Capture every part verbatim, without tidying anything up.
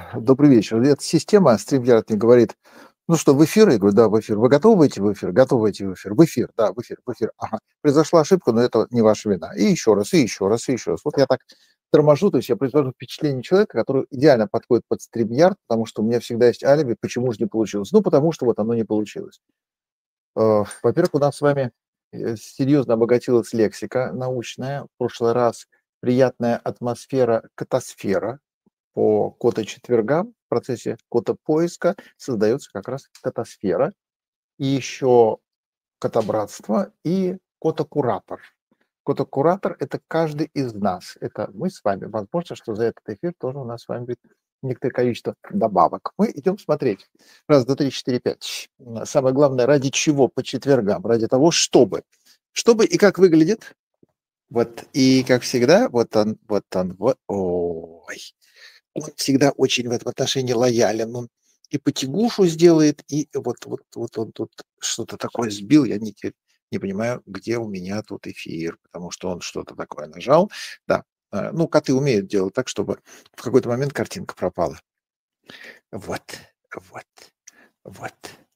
Добрый вечер. Эта система StreamYard мне говорит: "Ну что, в эфир?" Я говорю: "Да, в эфир". "Вы готовы выйти в эфир?" "Готовы выйти в эфир". "В эфир". "Да, в эфир, в эфир". "Ага. Произошла ошибка, но это не ваша вина". И еще раз, и еще раз, и еще раз. Вот я так торможу, то есть я произвожу впечатление человека, который идеально подходит под StreamYard, потому что у меня всегда есть алиби, почему же не получилось. Ну, потому что вот оно не получилось. Э, во-первых, у нас с вами, э, серьезно обогатилась лексика научная. В прошлый раз приятная атмосфера, катасфера. По кота-четвергам в процессе кота-поиска создается как раз катасфера, и еще котобратство и кота-куратор. Кота-куратор — это каждый из нас. Это мы с вами. Возможно, что за этот эфир тоже у нас с вами будет некоторое количество добавок. Мы идем смотреть. Раз, два, три, четыре, пять. М, Самое главное, ради чего по четвергам? Ради того, чтобы. Чтобы и как выглядит. Вот, и как всегда, вот он, вот он, вот, ой. Он всегда очень в этом отношении лоялен. Он и потягушу сделает, и вот вот вот он тут что-то такое сбил. Я не те не понимаю, где у меня тут эфир, потому что он что-то такое нажал. Да, э, ну, коты умеют делать так, чтобы в какой-то момент картинка пропала. Вот, вот, вот.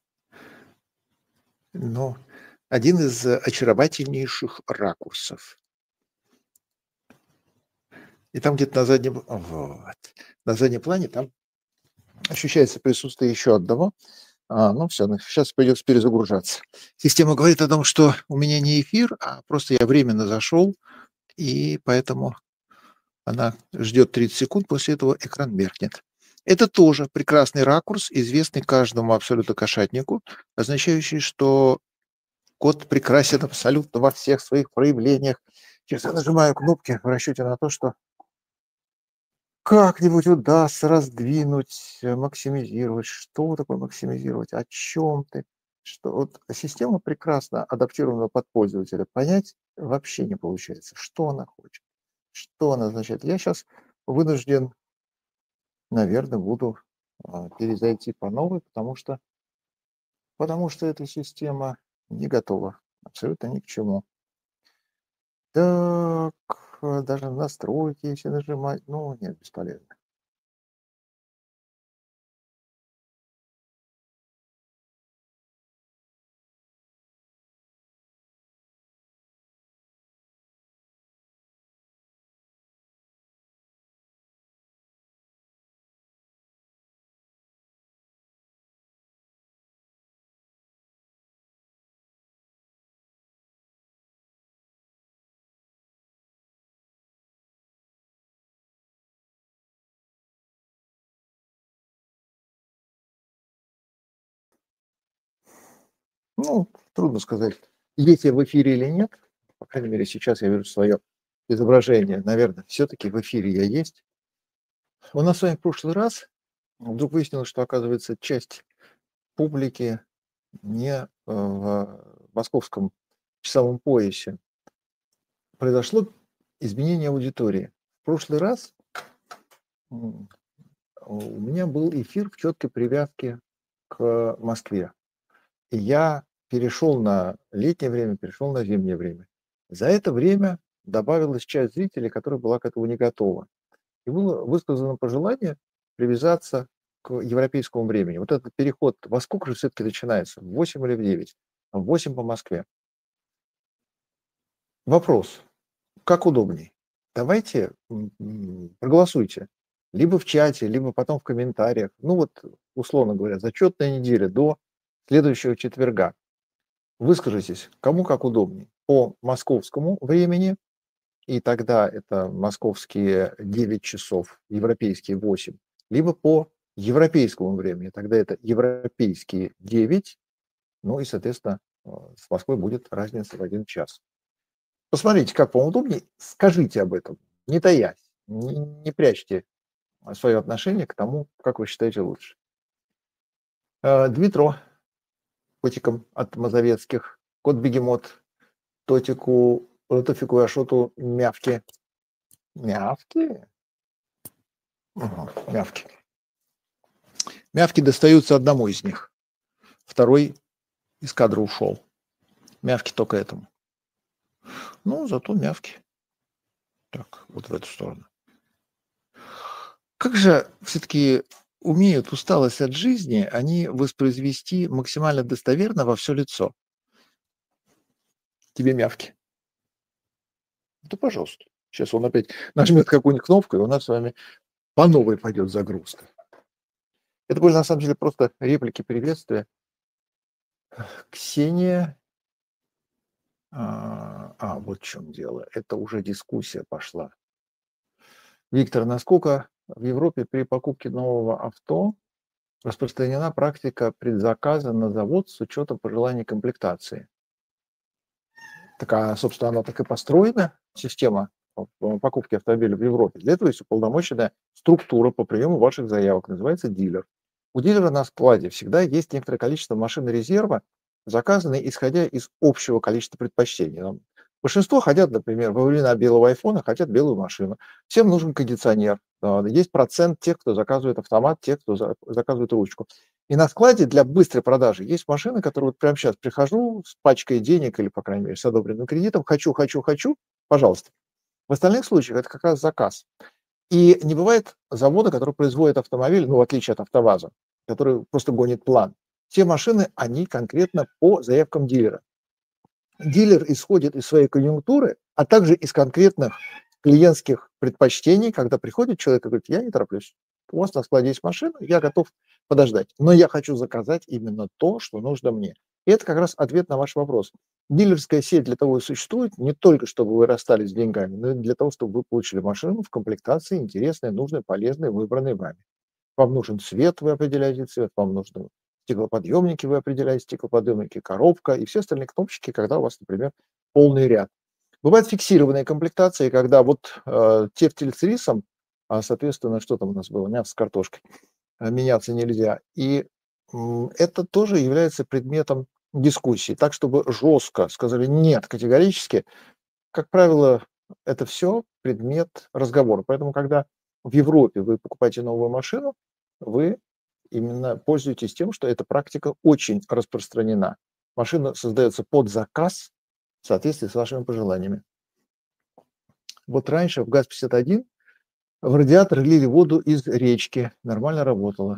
Но один из э, очаровательнейших ракурсов. И там где-то на заднем вот, на заднем плане там ощущается присутствие еще одного. А, ну все, сейчас придется перезагружаться. Система говорит о том, что у меня не эфир, а просто я временно зашел, и поэтому она ждет тридцать секунд, после этого экран меркнет. Это тоже прекрасный ракурс, известный каждому абсолютно кошатнику, означающий, что кот прекрасен абсолютно во всех своих проявлениях. Сейчас я нажимаю кнопки в расчете на то, что как-нибудь удастся раздвинуть, э, максимизировать. Что такое максимизировать? О чем ты? Что вот система прекрасно адаптирована под пользователя. Понять вообще не получается, что она хочет, что она означает. Я сейчас вынужден, наверное, буду а, перезайти по новой, потому что, потому что эта система не готова абсолютно ни к чему. Так, э, даже настройки, если нажимать, ну, нет, бесполезно. Ну, трудно сказать, есть я в эфире или нет. По крайней мере, сейчас я вижу свое изображение. Наверное, все-таки в эфире я есть. У нас с вами в прошлый раз вдруг выяснилось, что, оказывается, часть публики не э, в московском часовом поясе. Произошло изменение аудитории. В прошлый раз м, у меня был эфир в четкой привязке к Москве. И я перешел на летнее время, перешел на зимнее время. За это время добавилась часть зрителей, которая была к этому не готова. И было высказано пожелание привязаться к европейскому времени. Вот этот переход во сколько же все-таки начинается? В восемь или в девять? В восемь по Москве. Вопрос. Как удобней? Давайте м, м, проголосуйте. Либо в чате, либо потом в комментариях. Ну вот, условно говоря, зачетная неделя до следующего четверга. Выскажитесь, кому как удобнее. По московскому времени, и тогда это московские девять часов, европейские восемь, либо по европейскому времени, тогда это европейские девять, ну и, соответственно, э, с Москвой будет разница в один час. Посмотрите, как вам удобнее, скажите об этом, не таясь, не, не прячьте свое отношение к тому, как вы считаете лучше. Э, Дмитро, котиком от Мазовецких, кот-бегемот, Тотику, Ротофику и Ашоту мявки. Мявки? Ага, мявки. Мявки достаются одному из них. Второй из кадра ушел. Мявки только этому. Ну, зато мявки. Так, вот в эту сторону. Как же все-таки умеют усталость от жизни они воспроизвести максимально достоверно во все лицо? Тебе мявки. Да, пожалуйста. Сейчас он опять нажмет какую-нибудь кнопку, и у нас с вами по новой пойдет загрузка. Это были на самом деле просто реплики приветствия. Ксения. А, а, вот в чем дело. Это уже дискуссия пошла. Виктор, насколько в Европе при покупке нового авто распространена практика предзаказа на завод с учетом пожеланий комплектации? Так, а, собственно, она так и построена, система э, покупки автомобиля в Европе. Для этого есть уполномоченная структура по приему ваших заявок, называется дилер. У дилера на складе всегда есть некоторое количество машин резерва, заказанные исходя из общего количества предпочтений. Там Большинство хотят, например, во времена белого айфона хотят белую машину. Всем нужен кондиционер. А, Есть процент тех, кто заказывает автомат, тех, кто за- заказывает ручку. И на складе для быстрой продажи есть машины, которые вот прямо сейчас прихожу с пачкой денег или, по крайней мере, с одобренным кредитом, хочу, хочу, хочу, пожалуйста. В остальных случаях это как раз заказ. И не бывает завода, который производит автомобиль, ну, в отличие от АвтоВАЗа, который просто гонит план. Все машины, они конкретно по заявкам дилера. Дилер исходит из своей конъюнктуры, а также из конкретных клиентских предпочтений, когда приходит человек и говорит, я не тороплюсь, у вас на складе есть машина, я готов подождать, но я хочу заказать именно то, что нужно мне. И это как раз ответ на ваш вопрос. Дилерская сеть для того и существует, не только чтобы вы расстались с деньгами, но и для того, чтобы вы получили машину в комплектации интересной, нужной, полезной, выбранной вами. Вам нужен цвет, вы определяете цвет, вам нужны стеклоподъемники, вы определяете стеклоподъемники, коробка и все остальные кнопочки, когда у вас, например, полный ряд. Бывают фиксированные комплектации, когда вот э, тефтель с рисом, а, соответственно, что там у нас было, мясо с картошкой, а, меняться нельзя. И м, это тоже является предметом дискуссии. Так, чтобы жестко сказали нет категорически, как правило, это все предмет разговора. Поэтому, когда в Европе вы покупаете новую машину, вы именно пользуетесь тем, что эта практика очень распространена. Машина создается под заказ в соответствии с вашими пожеланиями. Вот раньше в ГАЗ пятьдесят один в радиатор лили воду из речки. Нормально работало.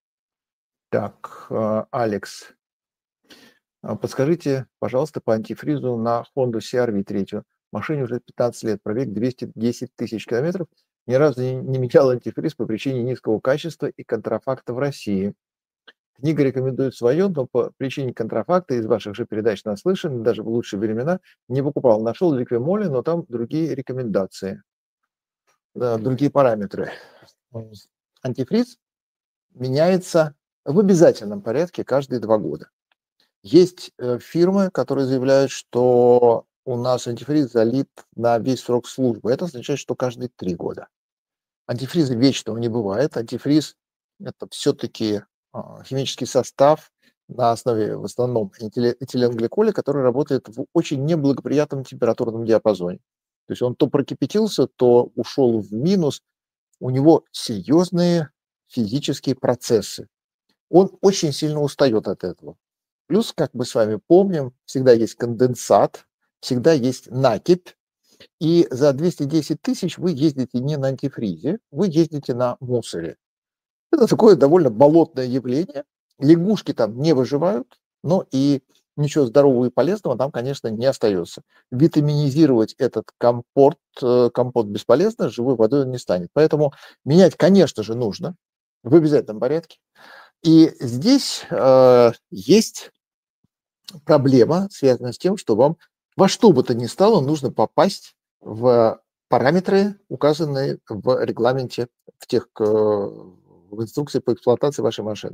Так, а, Алекс, а, подскажите, пожалуйста, по антифризу на Honda си ар ви три. Машине уже пятнадцать лет, пробег двести десять тысяч километров. Ни разу не, не менял антифриз по причине низкого качества и контрафакта в России. Книга рекомендует свое, но по причине контрафакта из ваших же передач наслышан, даже в лучшие времена не покупал. Нашел ликвимоли, но там другие рекомендации, да, другие параметры. Антифриз меняется в обязательном порядке каждые два года. Есть э, фирмы, которые заявляют, что у нас антифриз залит на весь срок службы. Это означает, что каждые три года. Антифриза вечного не бывает. Антифриз – это все-таки а, химический состав на основе в основном этиле- этиленгликоля, который работает в очень неблагоприятном температурном диапазоне. То есть он то прокипятился, то ушел в минус. У него серьезные физические процессы. Он очень сильно устает от этого. Плюс, как мы с вами помним, всегда есть конденсат, всегда есть накипь, и за двести десять тысяч вы ездите не на антифризе, вы ездите на мусоре. Это такое довольно болотное явление. Лягушки там не выживают, но и ничего здорового и полезного там, конечно, не остается. Витаминизировать этот компот, э, компот бесполезно, живой водой он не станет. Поэтому менять, конечно же, нужно в обязательном порядке. И здесь э, есть проблема, связанная с тем, что вам во что бы то ни стало нужно попасть в параметры, указанные в регламенте, в тех э, в инструкции по эксплуатации вашей машины.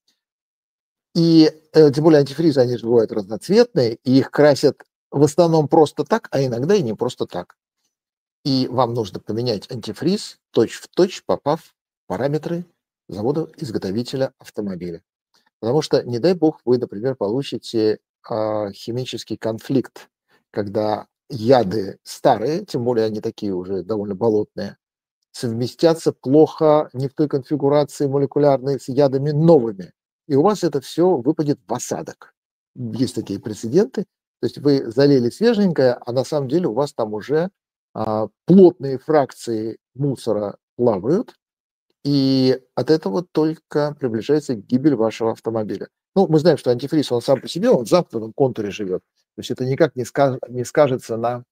И э, тем более антифризы, они же бывают разноцветные, и их красят в основном просто так, а иногда и не просто так. И вам нужно поменять антифриз точь-в-точь, попав в параметры завода-изготовителя автомобиля. Потому что, не дай бог, вы, например, получите а, химический конфликт, когда яды старые, тем более они такие уже довольно болотные, совместятся плохо не в той конфигурации молекулярной с ядами новыми. И у вас это все выпадет в осадок. Есть такие прецеденты. То есть вы залили свеженькое, а на самом деле у вас там уже а, плотные фракции мусора плавают, И от этого только приближается гибель вашего автомобиля. Ну, мы знаем, что антифриз, он сам по себе, он в замкнутом контуре живет. То есть это никак не, скаж, не скажется на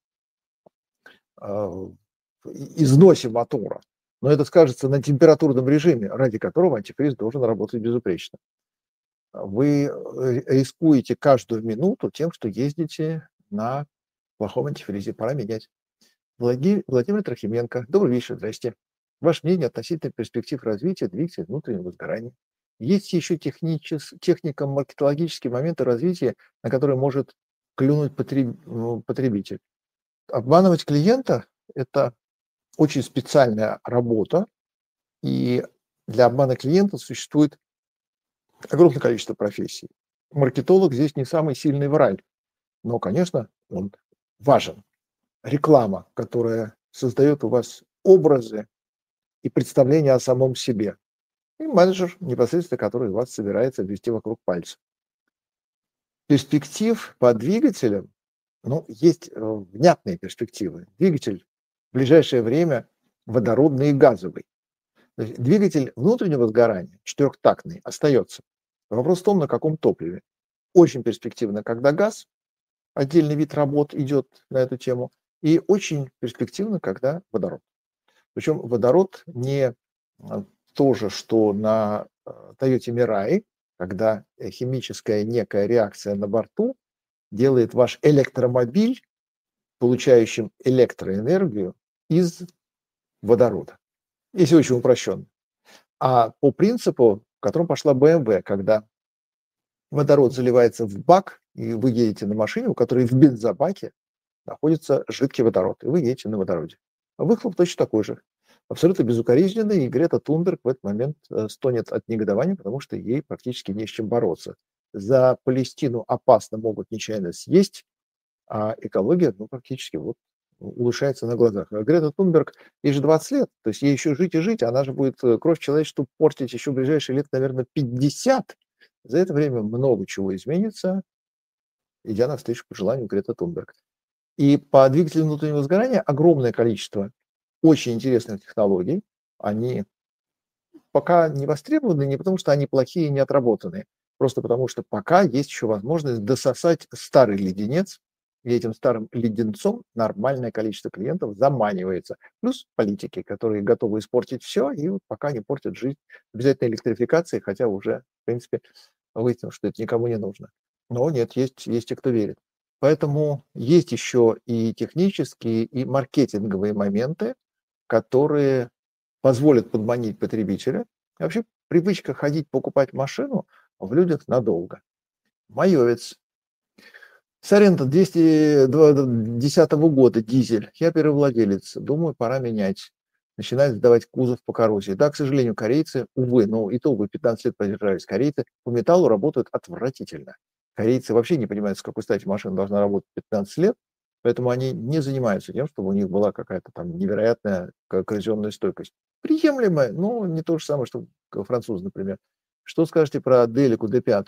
э, износе мотора. Но это скажется на температурном режиме, ради которого антифриз должен работать безупречно. Вы э, рискуете каждую минуту тем, что ездите на плохом антифризе. Пора менять. Влади- Владимир Трохименко. Добрый вечер, здрасте. Ваше мнение относительно перспектив развития двигателя внутреннего сгорания? Есть еще техничес- технико-маркетологические моменты развития, на которые может клюнуть потреб- ну, потребитель. Обманывать клиента – это очень специальная работа, и для обмана клиента существует огромное количество профессий. Маркетолог здесь не самый сильный враль, но, конечно, он важен. Реклама, которая создает у вас образы и представление о самом себе. И менеджер, непосредственно, который вас собирается ввести вокруг пальца. Перспектив по двигателям, ну, есть э, внятные перспективы. Двигатель в ближайшее время водородный и газовый. То есть двигатель внутреннего сгорания, четырехтактный, остается. Вопрос в том, на каком топливе. Очень перспективно, когда газ, отдельный вид работ идет на эту тему, и очень перспективно, когда водород. Причем водород не а, то же, что на а, Toyota Mirai, когда э, химическая некая реакция на борту делает ваш электромобиль, получающим электроэнергию из водорода. Если очень упрощенно. А по принципу, в котором пошла бэ эм вэ, когда водород заливается в бак, и вы едете на машине, у которой в бензобаке находится жидкий водород, и вы едете на водороде. А выхлоп точно такой же. Абсолютно безукоризненный, и Грета Тунберг в этот момент э, стонет от негодования, потому что ей практически не с чем бороться. За Палестину опасно могут нечаянно съесть, а экология ну, практически вот улучшается на глазах. А Грета Тунберг, ей же двадцать лет, то есть ей еще жить и жить, она же будет э, кровь человечеству портить еще в ближайшие лет, наверное, пятьдесят. За это время много чего изменится, идя навстречу пожеланию Греты Тунберг. И по двигателю внутреннего сгорания огромное количество очень интересных технологий. Они пока не востребованы не потому, что они плохие и не отработанные, просто потому что пока есть еще возможность дососать старый леденец, и этим старым леденцом нормальное количество клиентов заманивается. Плюс политики, которые готовы испортить все, и вот пока не портят жизнь обязательно электрификации, хотя уже, в принципе, выяснилось, что это никому не нужно. Но нет, есть, есть те, кто верит. Поэтому есть еще и технические, и маркетинговые моменты, которые позволят подманить потребителя. И вообще привычка ходить покупать машину в людях надолго. Маевец. Сорента двести десятого года, дизель. Я первый владелец. Думаю, пора менять. Начинает сдавать кузов по коррозии. Да, к сожалению, корейцы, увы, но итогово пятнадцать лет продержались. Корейцы по металлу работают отвратительно. Корейцы вообще не понимают, с какой стати машина должна работать пятнадцать лет, поэтому они не занимаются тем, чтобы у них была какая-то там невероятная коррозионная стойкость. Приемлемая, но не то же самое, что французы, например. Что скажете про Делику дэ пять?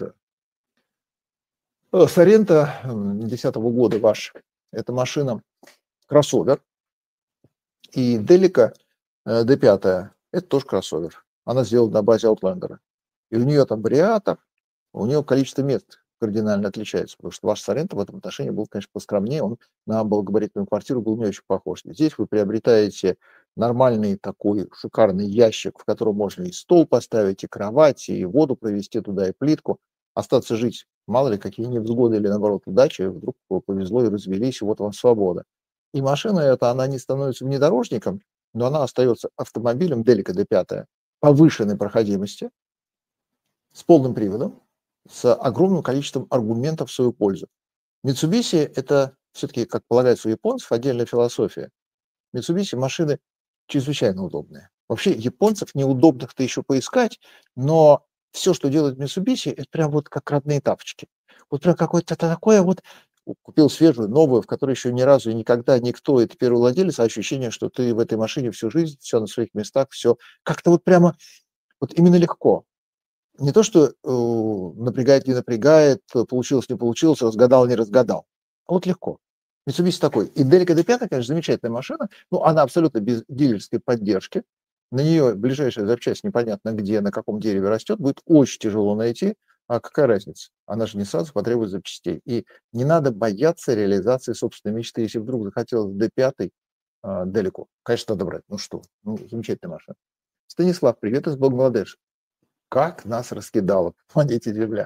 Сорента десятого года ваш. Это машина кроссовер. И Делика дэ пять это тоже кроссовер. Она сделана на базе Outlander. И у нее там вариатор, у нее количество мест кардинально отличается, потому что ваш Сорента в этом отношении был, конечно, поскромнее, он на малогабаритную квартиру был не очень похож. Здесь вы приобретаете нормальный такой шикарный ящик, в котором можно и стол поставить, и кровать, и воду провести туда, и плитку, остаться жить. Мало ли, какие невзгоды или, наоборот, удачи, вдруг повезло и развелись, и вот вам свобода. И машина эта, она не становится внедорожником, но она остается автомобилем Делика дэ пять повышенной проходимости, с полным приводом, с огромным количеством аргументов в свою пользу. Mitsubishi – это все-таки, как полагается у японцев, отдельная философия. Mitsubishi машины чрезвычайно удобные. Вообще японцев неудобных-то еще поискать, но все, что делает Mitsubishi, это прям вот как родные тапочки. Вот прям какое-то такое вот, купил свежую, новую, в которой еще ни разу и никогда никто, это первый владелец, а ощущение, что ты в этой машине всю жизнь, все на своих местах, все как-то вот прямо, вот именно легко. Не то, что э, напрягает, не напрягает, получилось, не получилось, разгадал, не разгадал. А вот легко. Mitsubishi такой. И Delica дэ пять, конечно, замечательная машина, но она абсолютно без дилерской поддержки. На нее ближайшая запчасть непонятно где, на каком дереве растет, будет очень тяжело найти. А какая разница? Она же не сразу потребует запчастей. И не надо бояться реализации собственной мечты. Если вдруг захотелось дэ пять а, далеко, конечно, надо брать. Ну что, ну, замечательная машина. Станислав, привет из Бангладеш. Как нас раскидало по планете Земля.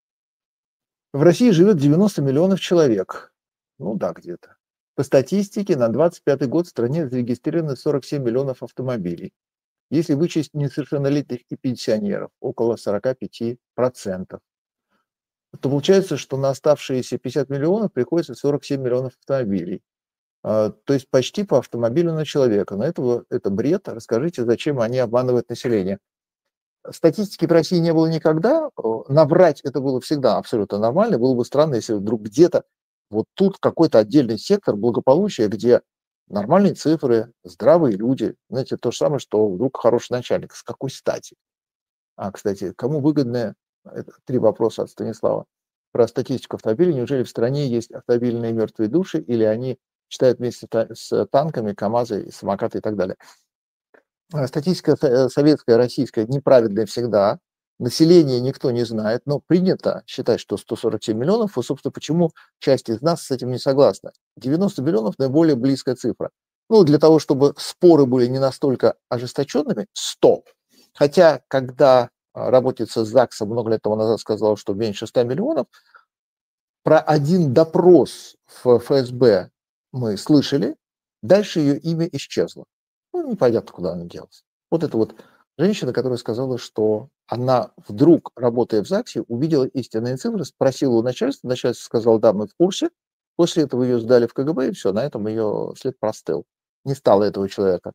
В России живет девяносто миллионов человек. Ну да, где-то. По статистике, на двадцать пятый год в стране зарегистрировано сорок семь миллионов автомобилей. Если вычесть несовершеннолетних и пенсионеров, около сорок пять процентов, то получается, что на оставшиеся пятьдесят миллионов приходится сорок семь миллионов автомобилей. А, то есть почти по автомобилю на человека. Но это, это бред. Расскажите, зачем они обманывают население. Статистики в России не было никогда. Набрать это было всегда абсолютно нормально. Было бы странно, если вдруг где-то вот тут какой-то отдельный сектор благополучия, где нормальные цифры, здравые люди. Знаете, то же самое, что вдруг хороший начальник. С какой стати? А, кстати, кому выгодно? Это три вопроса от Станислава. Про статистику автомобилей. Неужели в стране есть автомобильные мертвые души, или они читают вместе с танками, КАМАЗы, самокаты и так далее? Статистика советская, российская неправильная всегда. Население никто не знает, но принято считать, что сто сорок семь миллионов, и, собственно, почему часть из нас с этим не согласна. девяносто миллионов – наиболее близкая цифра. Ну, для того, чтобы споры были не настолько ожесточенными, сто. Хотя, когда работница ЗАГСа много лет тому назад сказала, что меньше ста миллионов, про один допрос в эф эс бэ мы слышали, дальше ее имя исчезло. Ну, непонятно, куда она делась. Вот это вот женщина, которая сказала, что она вдруг, работая в ЗАГСе, увидела истинные цифры, спросила у начальства, начальство сказало, да, мы в курсе. После этого ее сдали в ка гэ бэ, и все, на этом ее след простыл. Не стало этого человека.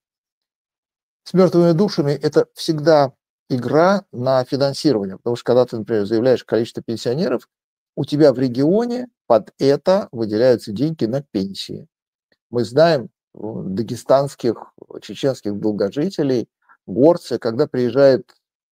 С мертвыми душами это всегда игра на финансирование, потому что когда ты, например, заявляешь количество пенсионеров, у тебя в регионе под это выделяются деньги на пенсии. Мы знаем дагестанских, чеченских долгожителей, горцы, когда приезжает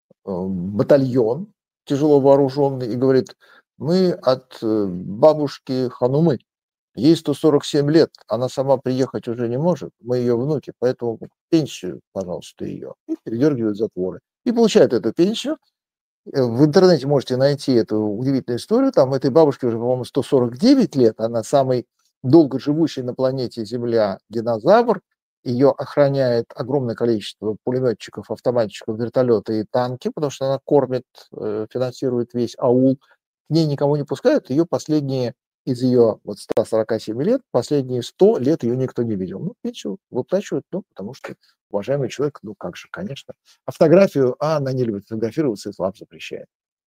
батальон тяжело вооруженный и говорит, мы от бабушки Ханумы, ей сто сорок семь лет, она сама приехать уже не может, мы ее внуки, поэтому пенсию, пожалуйста, ее. И передергивают затворы. И получают эту пенсию. В интернете можете найти эту удивительную историю. Там этой бабушке уже, по-моему, сто сорок девять лет, она самый долго живущий на планете Земля динозавр. Ее охраняет огромное количество пулеметчиков, автоматчиков, вертолета и танки, потому что она кормит, финансирует весь аул. К ней никого не пускают. Ее последние из ее вот ста сорока семи лет, последние сто лет ее никто не видел. Ну, пенсию выплачивают, ну, потому что уважаемый человек, ну, как же, конечно. А фотографию, а она не любит фотографироваться, ислам запрещает.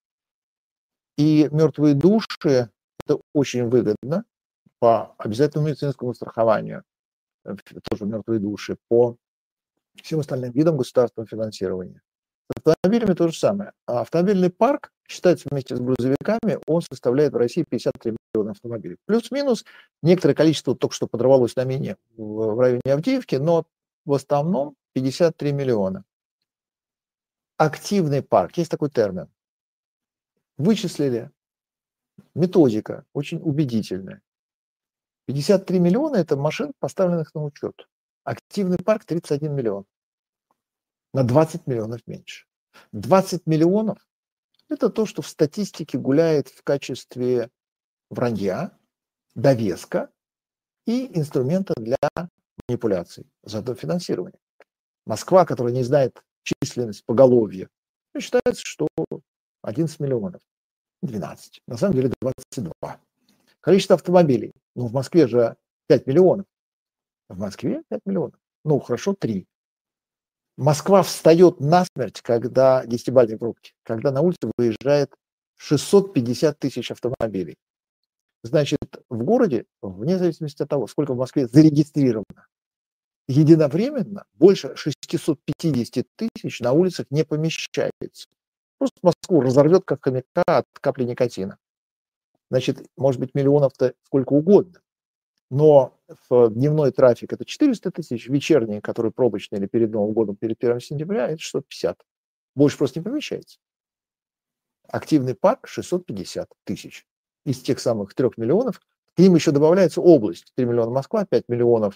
И мертвые души, это очень выгодно по обязательному медицинскому страхованию, тоже мертвые души, по всем остальным видам государственного финансирования. С автомобилями то же самое. А автомобильный парк считается вместе с грузовиками, он составляет в России пятьдесят три миллиона автомобилей. Плюс-минус некоторое количество только что подорвалось на мине в районе Авдеевки, но в основном пятьдесят три миллиона. Активный парк, есть такой термин. Вычислили. Методика очень убедительная. пятьдесят три миллиона – это машин, поставленных на учет. Активный парк – тридцать один миллион. На двадцать миллионов меньше. двадцать миллионов – это то, что в статистике гуляет в качестве вранья, довеска и инструмента для манипуляций, зато финансирования. Москва, которая не знает численность поголовья, считается, что одиннадцать миллионов, двенадцать, на самом деле двадцать два. Количество автомобилей, ну в Москве же пять миллионов, в Москве пять миллионов, ну хорошо, три. Москва встает насмерть, когда десятибалльные пробки, когда на улице выезжает шестьсот пятьдесят тысяч автомобилей. Значит, в городе, вне зависимости от того, сколько в Москве зарегистрировано, единовременно больше шестьсот пятьдесят тысяч на улицах не помещается. Просто Москву разорвет, как хомяка от капли никотина. Значит, может быть, миллионов-то сколько угодно. Но в дневной трафик это четыреста тысяч, вечерние, которые пробочные или перед Новым годом, перед первым сентября, это шестьсот пятьдесят. Больше просто не помещается. Активный парк шестьсот пятьдесят тысяч. Из тех самых трех миллионов, к ним еще добавляется область. три миллиона Москва, пять миллионов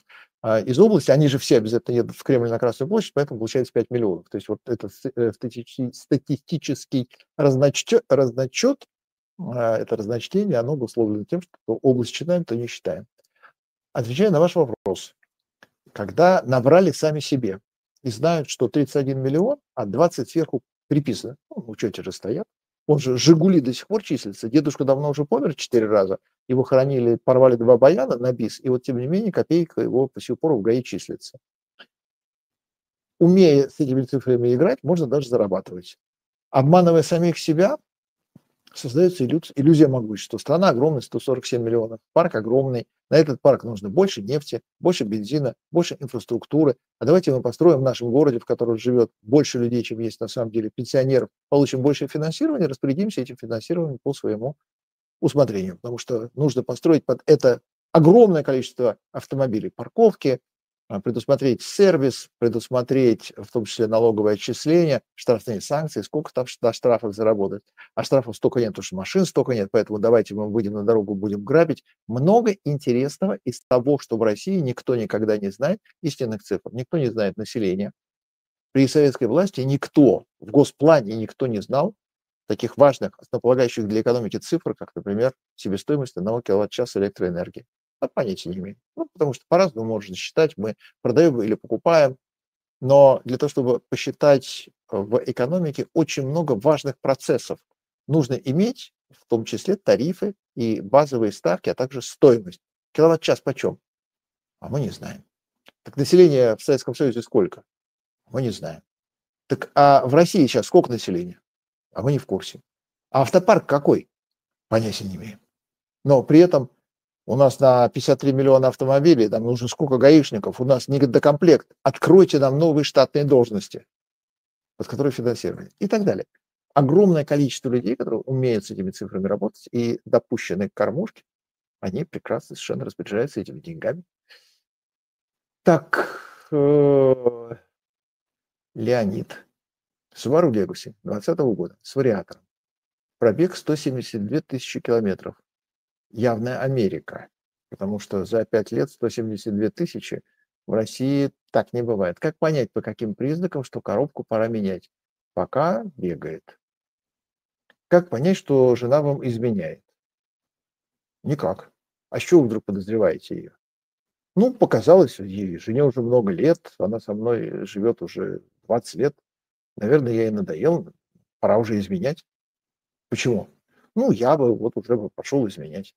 а, из области, они же все обязательно едут в Кремль на Красную площадь, поэтому получается пять миллионов. То есть вот этот ст э, статичи статистический разночтё разночет, а, это разночтение, оно обусловлено тем, что то область считаем, то не считаем. Отвечая на ваш вопрос, когда набрали сами себе и знают, что тридцать один миллион, а двадцать сверху приписано, ну, в учете же стоят. Он же «Жигули» до сих пор числится. Дедушка давно уже помер четыре раза, его хоронили, порвали два баяна на бис, и вот тем не менее копейка его до сих пор в ГАИ числится. Умея с этими цифрами играть, можно даже зарабатывать. Обманывая самих себя, создается иллюз- иллюзия могущества. Страна огромная, сто сорок семь миллионов, парк огромный. На этот парк нужно больше нефти, больше бензина, больше инфраструктуры. А давайте мы построим в нашем городе, в котором живет больше людей, чем есть на самом деле пенсионеров, получим больше финансирования, распорядимся этим финансированием по своему усмотрению. Потому что нужно построить под это огромное количество автомобилей, парковки, а, предусмотреть сервис, предусмотреть в том числе налоговое отчисление, штрафные санкции, сколько там ш- на штрафах заработать. А штрафов столько нет, потому что машин столько нет, поэтому давайте мы выйдем на дорогу, будем грабить. Много интересного из того, что в России никто никогда не знает, истинных цифр. Никто не знает населения. При советской власти никто, в госплане никто не знал таких важных, основополагающих для экономики цифр, как, например, себестоимость одного киловатт-часа электроэнергии. А понятия не имеем. Ну, потому что по-разному можно считать. Мы продаем или покупаем, но для того, чтобы посчитать э, в экономике очень много важных процессов, нужно иметь в том числе тарифы и базовые ставки, а также стоимость. Киловатт-час почем? А мы не знаем. Так население в Советском Союзе сколько? Мы не знаем. Так а в России сейчас сколько населения? А мы не в курсе. А автопарк какой? Понятия не имеем. Но при этом у нас на пятьдесят три миллиона автомобилей, там нужно сколько гаишников, у нас не недокомплект. Откройте нам новые штатные должности, под которые финансирование и так далее. Огромное количество людей, которые умеют с этими цифрами работать и допущены к кормушке, они прекрасно совершенно распоряжаются этими деньгами. Так, э, Леонид. Subaru Legacy двадцатого года с вариатором. Пробег сто семьдесят две тысячи километров. Явная Америка, потому что за пять лет сто семьдесят две тысячи в России так не бывает. Как понять, по каким признакам, что коробку пора менять? Пока бегает. Как понять, что жена вам изменяет? Никак. А с чего вы вдруг подозреваете ее? Ну, показалось ей, жене уже много лет, она со мной живет уже двадцать лет. Наверное, я ей надоел, пора уже изменять. Почему? Ну, я бы вот уже бы пошел изменять.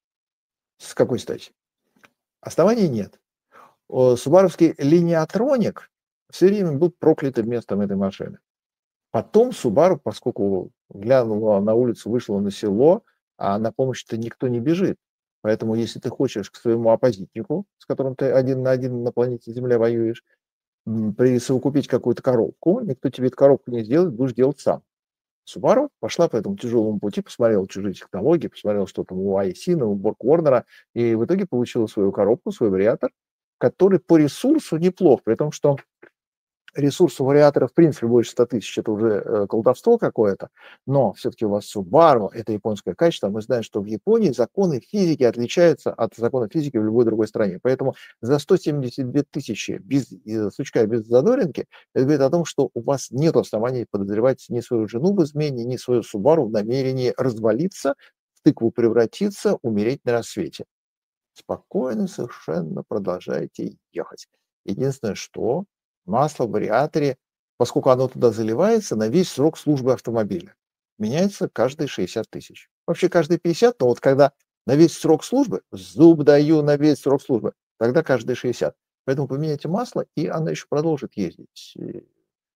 С какой стати? Оснований нет. О, субаровский линеатроник все время был проклятым местом этой машины. Потом Subaru, поскольку глянула на улицу, вышла на село, а на помощь-то никто не бежит. Поэтому если ты хочешь к своему оппозитнику, с которым ты один на один на планете Земля воюешь, м, присовокупить какую-то коробку, никто тебе эту коробку не сделает, будешь делать сам. Subaru пошла по этому тяжелому пути, посмотрела чужие технологии, посмотрела, что там у ай си, у Борг-Уорнера, и в итоге получила свою коробку, свой вариатор, который по ресурсу неплох, при том, что ресурс у вариатора в принципе больше ста тысяч, это уже э, колдовство какое-то, но все-таки у вас Subaru, это японское качество, мы знаем, что в Японии законы физики отличаются от законов физики в любой другой стране, поэтому за сто семьдесят две тысячи без э, сучка, без задоринки, это говорит о том, что у вас нет оснований подозревать ни свою жену в измене, ни свою Subaru в намерении развалиться, в тыкву превратиться, умереть на рассвете. Спокойно совершенно продолжайте ехать. Единственное, что масло в вариаторе, поскольку оно туда заливается, на весь срок службы автомобиля. Меняется каждые шестьдесят тысяч. Вообще каждые пятьдесят, но вот когда на весь срок службы, зуб даю на весь срок службы, тогда каждые шестьдесят. Поэтому поменяйте масло, и она еще продолжит ездить. И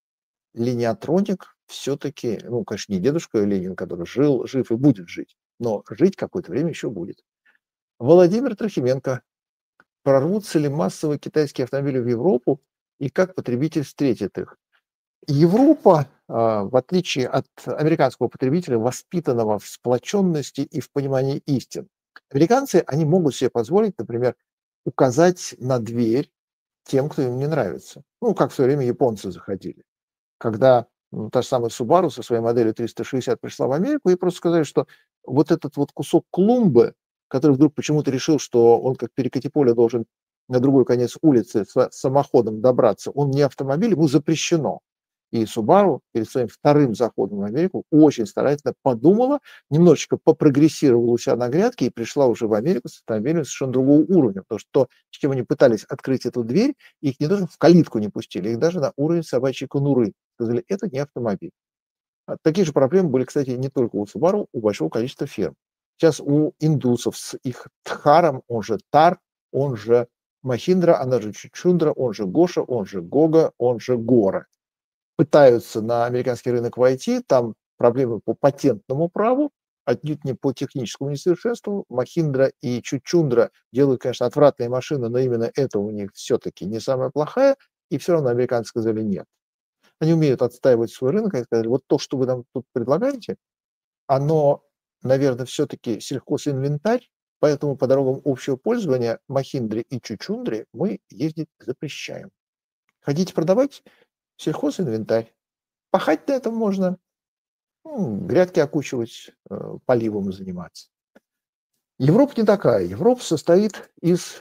Линеатроник все-таки, ну, конечно, не дедушка Ленин, который жил, жив и будет жить, но жить какое-то время еще будет. Владимир Трохименко. Прорвутся ли массово китайские автомобили в Европу и как потребитель встретит их? Европа, а, в отличие от американского потребителя, воспитанного в сплоченности и в понимании истин. Американцы, они могут себе позволить, например, указать на дверь тем, кто им не нравится. Ну, как в свое время японцы заходили. Когда м, та же самая Subaru со своей моделью триста шестьдесят пришла в Америку, и просто сказали, что вот этот вот кусок клумбы, который вдруг почему-то решил, что он как перекати поле должен на другой конец улицы с самоходом добраться, он не автомобиль, ему запрещено. И Subaru перед своим вторым заходом в Америку очень старательно подумала, немножечко попрогрессировала у себя на грядке и пришла уже в Америку с автомобилем совершенно другого уровня. Потому что то, с чем они пытались открыть эту дверь, их не только в калитку не пустили, их даже на уровень собачьей конуры. Сказали, это не автомобиль. А такие же проблемы были, кстати, не только у Subaru, у большого количества фирм. Сейчас у индусов с их Тхаром, он же Тар, он же Махиндра, она же Чучундра, он же Гоша, он же Гога, он же Гора. Пытаются на американский рынок войти, там проблемы по патентному праву, отнюдь не по техническому несовершенству. Махиндра и Чучундра делают, конечно, отвратные машины, но именно это у них все-таки не самая плохая, и все равно американцы сказали нет. Они умеют отстаивать свой рынок, и сказали, вот то, что вы нам тут предлагаете, оно, наверное, все-таки сельхозинвентарь, поэтому по дорогам общего пользования Махиндре и Чучундре мы ездить запрещаем. Хотите продавать? Сельхозинвентарь. Пахать на этом можно, ну, грядки окучивать, э, поливом заниматься. Европа не такая. Европа состоит из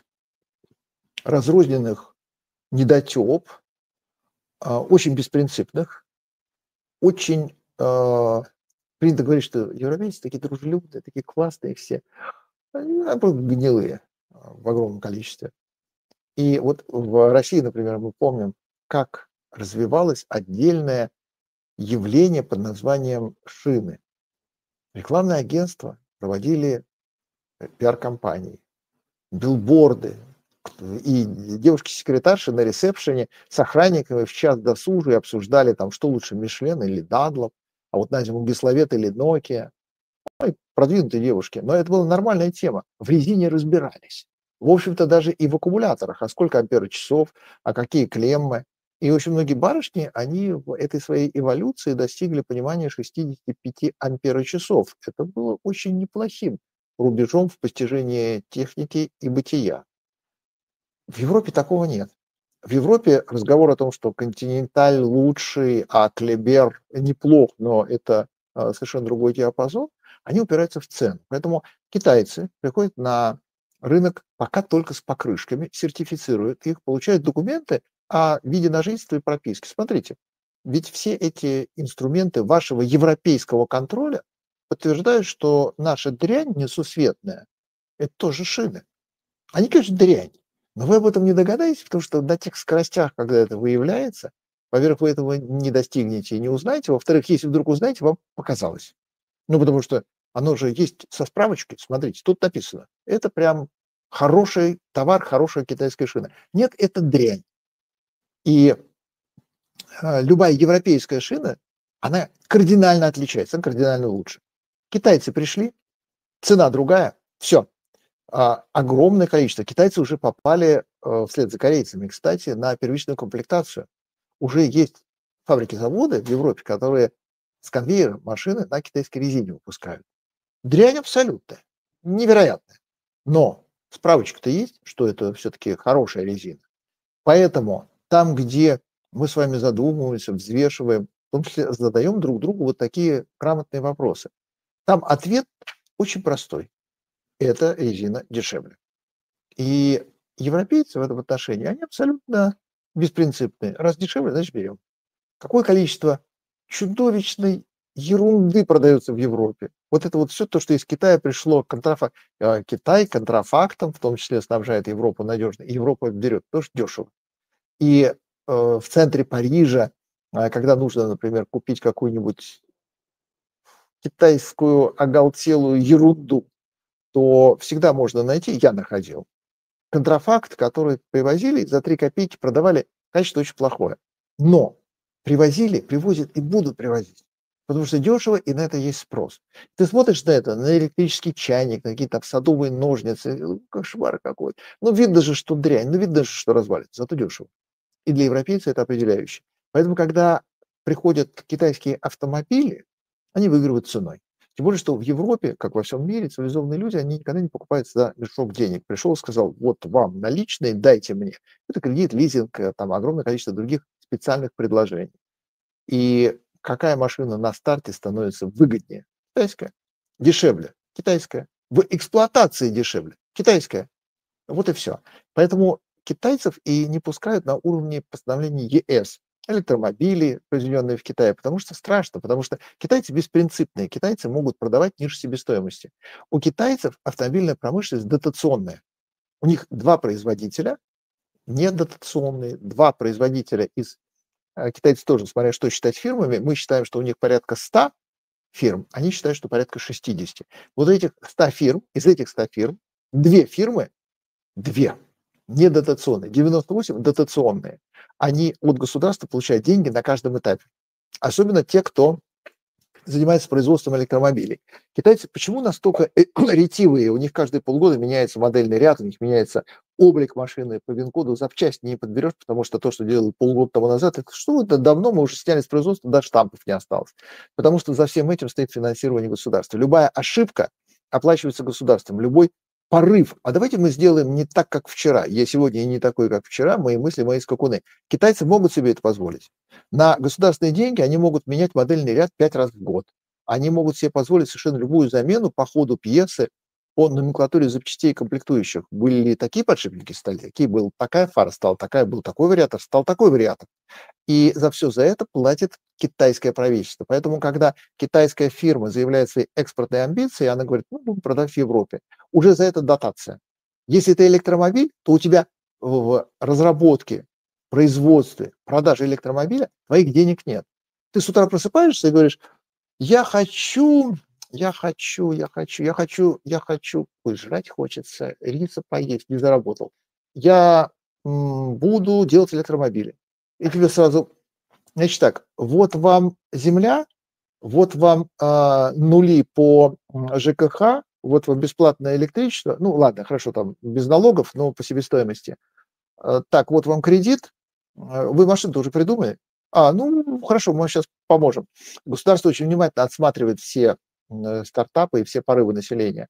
разрозненных недотеп, э, очень беспринципных, очень... Э, принято говорить, что европейцы такие дружелюбные, такие классные все. Они просто гнилые в огромном количестве. И вот в России, например, мы помним, как развивалось отдельное явление под названием шины. Рекламные агентства проводили пиар-компании, билборды, и девушки-секретарши на ресепшене с охранниками в час досужи обсуждали, там, что лучше, Мишлен или Дадлов, а вот на зиму Гисловет или Nokia. Ну, продвинутые девушки. Но это была нормальная тема. В резине разбирались. В общем-то, даже и в аккумуляторах. А сколько ампер-часов, а какие клеммы. И очень многие барышни, они в этой своей эволюции достигли понимания шестидесяти пяти ампер-часов. Это было очень неплохим рубежом в постижении техники и бытия. В Европе такого нет. В Европе разговор о том, что Континенталь лучший, а Клебер неплох, но это а, совершенно другой диапазон, они упираются в цену. Поэтому китайцы приходят на рынок пока только с покрышками, сертифицируют их, получают документы о виде на жительство и прописке. Смотрите, ведь все эти инструменты вашего европейского контроля подтверждают, что наша дрянь несусветная – это тоже шины. Они, конечно, дрянь, но вы об этом не догадаетесь, потому что на тех скоростях, когда это выявляется, во-первых, вы этого не достигнете и не узнаете, во-вторых, если вдруг узнаете, вам показалось. Ну, потому что оно же есть со справочкой, смотрите, тут написано, это прям хороший товар, хорошая китайская шина. Нет, это дрянь. И а, любая европейская шина, она кардинально отличается, она кардинально лучше. Китайцы пришли, цена другая, все. А, огромное количество. Китайцы уже попали э, вслед за корейцами, кстати, на первичную комплектацию. Уже есть фабрики-заводы в Европе, которые с конвейера машины на китайской резине выпускают. Дрянь абсолютная, невероятная. Но справочка-то есть, что это все-таки хорошая резина. Поэтому там, где мы с вами задумываемся, взвешиваем, в том числе задаем друг другу вот такие грамотные вопросы, там ответ очень простой. Эта резина дешевле. И европейцы в этом отношении, они абсолютно беспринципные. Раз дешевле, значит берем. Какое количество чудовищной ерунды продается в Европе. Вот это вот все то, что из Китая пришло, контрафакт. Китай контрафактом, в том числе снабжает Европу надежно, и Европа берет, потому что дешево. И э, в центре Парижа, э, когда нужно, например, купить какую-нибудь китайскую оголтелую ерунду, то всегда можно найти, я находил, контрафакт, который привозили, за три копейки продавали, качество очень плохое. Но привозили, привозят и будут привозить, потому что дешево, и на это есть спрос. Ты смотришь на это, на электрический чайник, на какие-то садовые ножницы, кошмар какой-то. Ну, видно же, что дрянь, ну, видно же, что развалится, зато дешево. И для европейцев это определяюще. Поэтому, когда приходят китайские автомобили, они выигрывают ценой. Тем более, что в Европе, как во всем мире, цивилизованные люди, они никогда не покупают за мешок денег. Пришел и сказал, вот вам наличные, дайте мне. Это кредит, лизинг, там огромное количество других специальных предложений. И какая машина на старте становится выгоднее? Китайская. Дешевле? Китайская. В эксплуатации дешевле? Китайская. Вот и все. Поэтому китайцев и не пускают на уровне постановлений ЕС. Электромобили, произведенные в Китае, потому что страшно, потому что китайцы беспринципные, китайцы могут продавать ниже себестоимости. У китайцев автомобильная промышленность дотационная. У них два производителя, не дотационные, два производителя из... Китайцы тоже, смотря что считать фирмами, мы считаем, что у них порядка ста фирм, они считают, что порядка шестидесяти. Вот этих ста фирм, из этих ста фирм, две фирмы, две, не дотационные, девяносто восемь дотационные. Они от государства получают деньги на каждом этапе. Особенно те, кто занимается производством электромобилей. Китайцы почему настолько ретивые? У них каждые полгода меняется модельный ряд, у них меняется облик машины по ВИН-коду, запчасти не подберешь, потому что то, что делали полгода тому назад, это что это давно мы уже сняли с производства, даже штампов не осталось. Потому что за всем этим стоит финансирование государства. Любая ошибка оплачивается государством, любой порыв. А давайте мы сделаем не так, как вчера. Я сегодня не такой, как вчера, мои мысли, мои скакуны. Китайцы могут себе это позволить. На государственные деньги они могут менять модельный ряд пять раз в год. Они могут себе позволить совершенно любую замену по ходу пьесы, по номенклатуре запчастей и комплектующих. Были ли такие подшипники стали, такие был такая фара, стал такая, был такой вариатор, стал такой вариатор. И за все за это платит китайское правительство. Поэтому, когда китайская фирма заявляет свои экспортные амбиции, она говорит, ну, будем продать в Европе. Уже за это дотация. Если это электромобиль, то у тебя в разработке, производстве, продаже электромобиля твоих денег нет. Ты с утра просыпаешься и говоришь, я хочу, я хочу, я хочу, я хочу, я хочу, ой, жрать хочется, риса поесть, не заработал. Я м, буду делать электромобили. И тебе сразу, значит так, вот вам земля, вот вам а, нули по ЖКХ, вот вам бесплатное электричество, ну ладно, хорошо, там без налогов, но по себестоимости. А, так, вот вам кредит, а, вы машину-то уже придумали? А, ну хорошо, мы сейчас поможем. Государство очень внимательно отсматривает все э, стартапы и все порывы населения.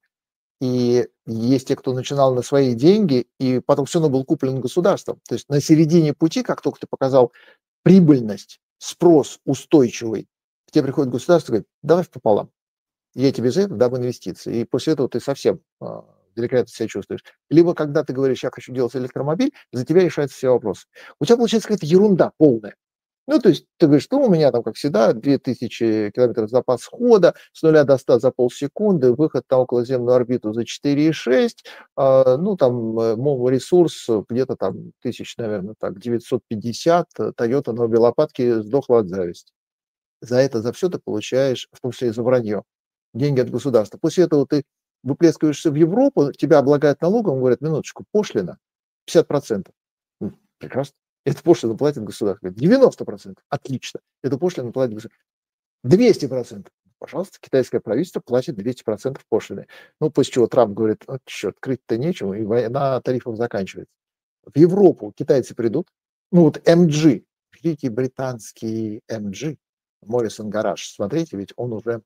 И есть те, кто начинал на свои деньги, и потом все равно был куплен государством. То есть на середине пути, как только ты показал прибыльность, спрос устойчивый, к тебе приходит государство и говорит, давай пополам. Я тебе за это дам инвестиции. И после этого ты совсем а, великолепно себя чувствуешь. Либо когда ты говоришь, я хочу делать электромобиль, за тебя решаются все вопросы. У тебя получается какая-то ерунда полная. Ну, то есть ты говоришь, ну, у меня там, как всегда, две тысячи километров запас хода, с нуля до ста за полсекунды, выход на околоземную орбиту за четыре и шесть, э, ну, там, э, мой ресурс где-то там тысяч, наверное, так, девятьсот пятьдесят, Toyota на обе лопатки сдохла от зависти. За это, за все ты получаешь, в том числе и за вранье, деньги от государства. После этого ты выплескиваешься в Европу, тебя облагают налогом, говорят, минуточку, пошлина пятьдесят процентов. Ну, прекрасно. Это пошлину платит государство. девяносто процентов. Отлично. Это пошлину платит государство. двести процентов. Пожалуйста, китайское правительство платит двести процентов пошлины. Ну, после чего Трамп говорит, вот черт, крыть-то нечем, и война тарифов заканчивается. В Европу китайцы придут. Ну, вот эм джи, великий британский эм джи, Morrison Garage, смотрите, ведь он уже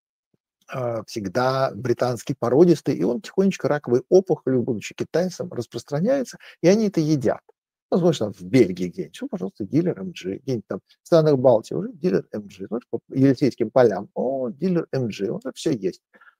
э, всегда британский породистый, и он тихонечко раковой опухолью, будучи китайцем, распространяется, и они это едят. Ну, смотришь, там в Бельгии где-нибудь, ну, пожалуйста, дилер эм джи, где-нибудь там в странах Балтии уже дилер эм джи, смотришь, по Елисейским полям, о, дилер эм джи, уже все есть.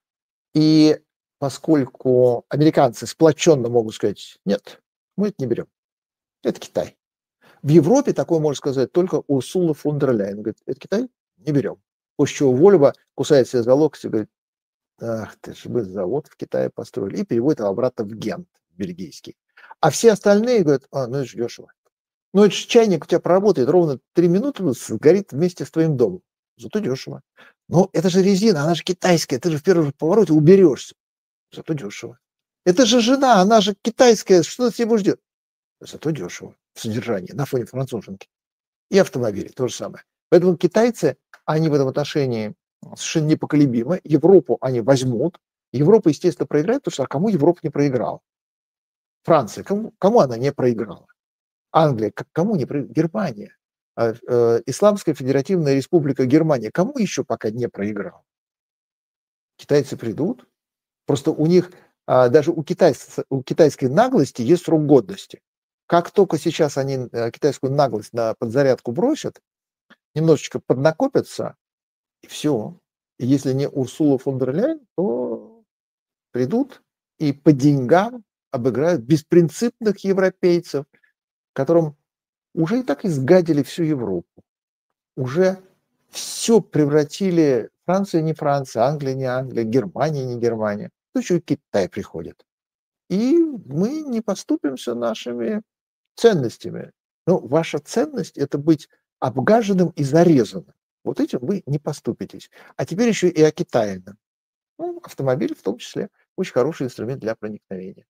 И поскольку американцы сплоченно могут сказать, нет, мы это не берем, это Китай. В Европе такое может сказать только Урсула фон дер Ляйен. Говорит, это Китай? Не берем. После чего Вольво кусает себя за локоть и говорит, ах ты ж, вы завод в Китае построили. И переводит его обратно в Гент, бельгийский. А все остальные говорят, а, ну это же дешево. Ну это же чайник у тебя проработает ровно три минуты, сгорит вместе с твоим домом. Зато дешево. Но это же резина, она же китайская, ты же в первом повороте уберешься. Зато дешево. Это же жена, она же китайская, что ты себе будешь делать? Зато дешево в содержании на фоне француженки. И автомобили, то же самое. Поэтому китайцы, они в этом отношении совершенно непоколебимы. Европу они возьмут. Европа, естественно, проиграет, потому что а кому Европа не проиграла? Франция, кому, кому она не проиграла? Англия, кому не проиграла? Германия. Э, э, Исламская Федеративная Республика Германия, кому еще пока не проиграла? Китайцы придут, просто у них, а, даже у, китайцев, у китайской наглости есть срок годности. Как только сейчас они э, китайскую наглость на подзарядку бросят, немножечко поднакопятся, и все. И если не Урсула фон дер Ляйен, то придут и по деньгам обыграют беспринципных европейцев, которым уже и так изгадили всю Европу. Уже все превратили, Франция не Франция, Англия не Англия, Германия не Германия. Тут еще и Китай приходит. И мы не поступимся нашими ценностями. Ну, ваша ценность – это быть обгаженным и зарезанным. Вот этим вы не поступитесь. А теперь еще и окитаянным. Ну, автомобиль в том числе очень хороший инструмент для проникновения.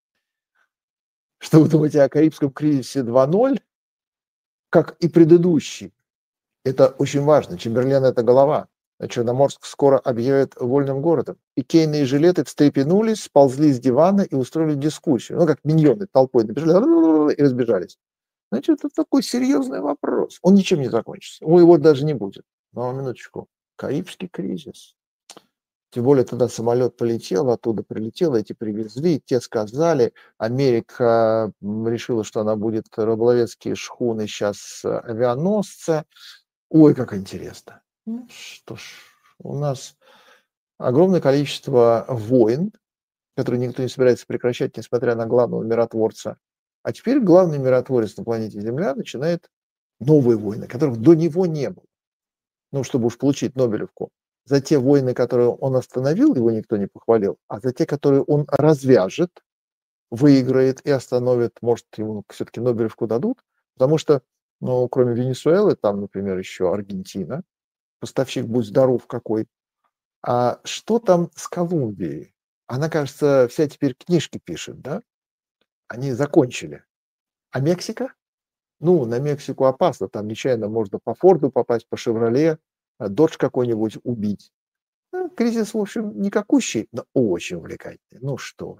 Что вы думаете о Карибском кризисе два ноль? Как и предыдущий. Это очень важно. Чемберлен – это голова. Черноморск скоро объявят вольным городом. Пикейные жилеты встрепенулись, сползли с дивана и устроили дискуссию. Ну, как миньоны толпой набежали и разбежались. Значит, это такой серьезный вопрос. Он ничем не закончится. У его даже не будет. Но минуточку. Карибский кризис. Тем более тогда самолет полетел, оттуда прилетел, эти привезли, те сказали, Америка решила, что она будет рыболовецкие шхуны, сейчас авианосцы. Ой, как интересно. Ну что ж, у нас огромное количество войн, которые никто не собирается прекращать, несмотря на главного миротворца. А теперь главный миротворец на планете Земля начинает новые войны, которых до него не было. Ну, чтобы уж получить Нобелевку. За те войны, которые он остановил, его никто не похвалил, а за те, которые он развяжет, выиграет и остановит, может, ему все-таки Нобелевку дадут, потому что, ну, кроме Венесуэлы, там, например, еще Аргентина, поставщик будь здоров какой. А что там с Колумбией? Она, кажется, вся теперь книжки пишет, да? Они закончили. А Мексика? Ну, на Мексику опасно, там нечаянно можно по Форду попасть, по Шевроле, Додж какой-нибудь убить. Ну, кризис, в общем, никакущий, но очень увлекательный. Ну что вы.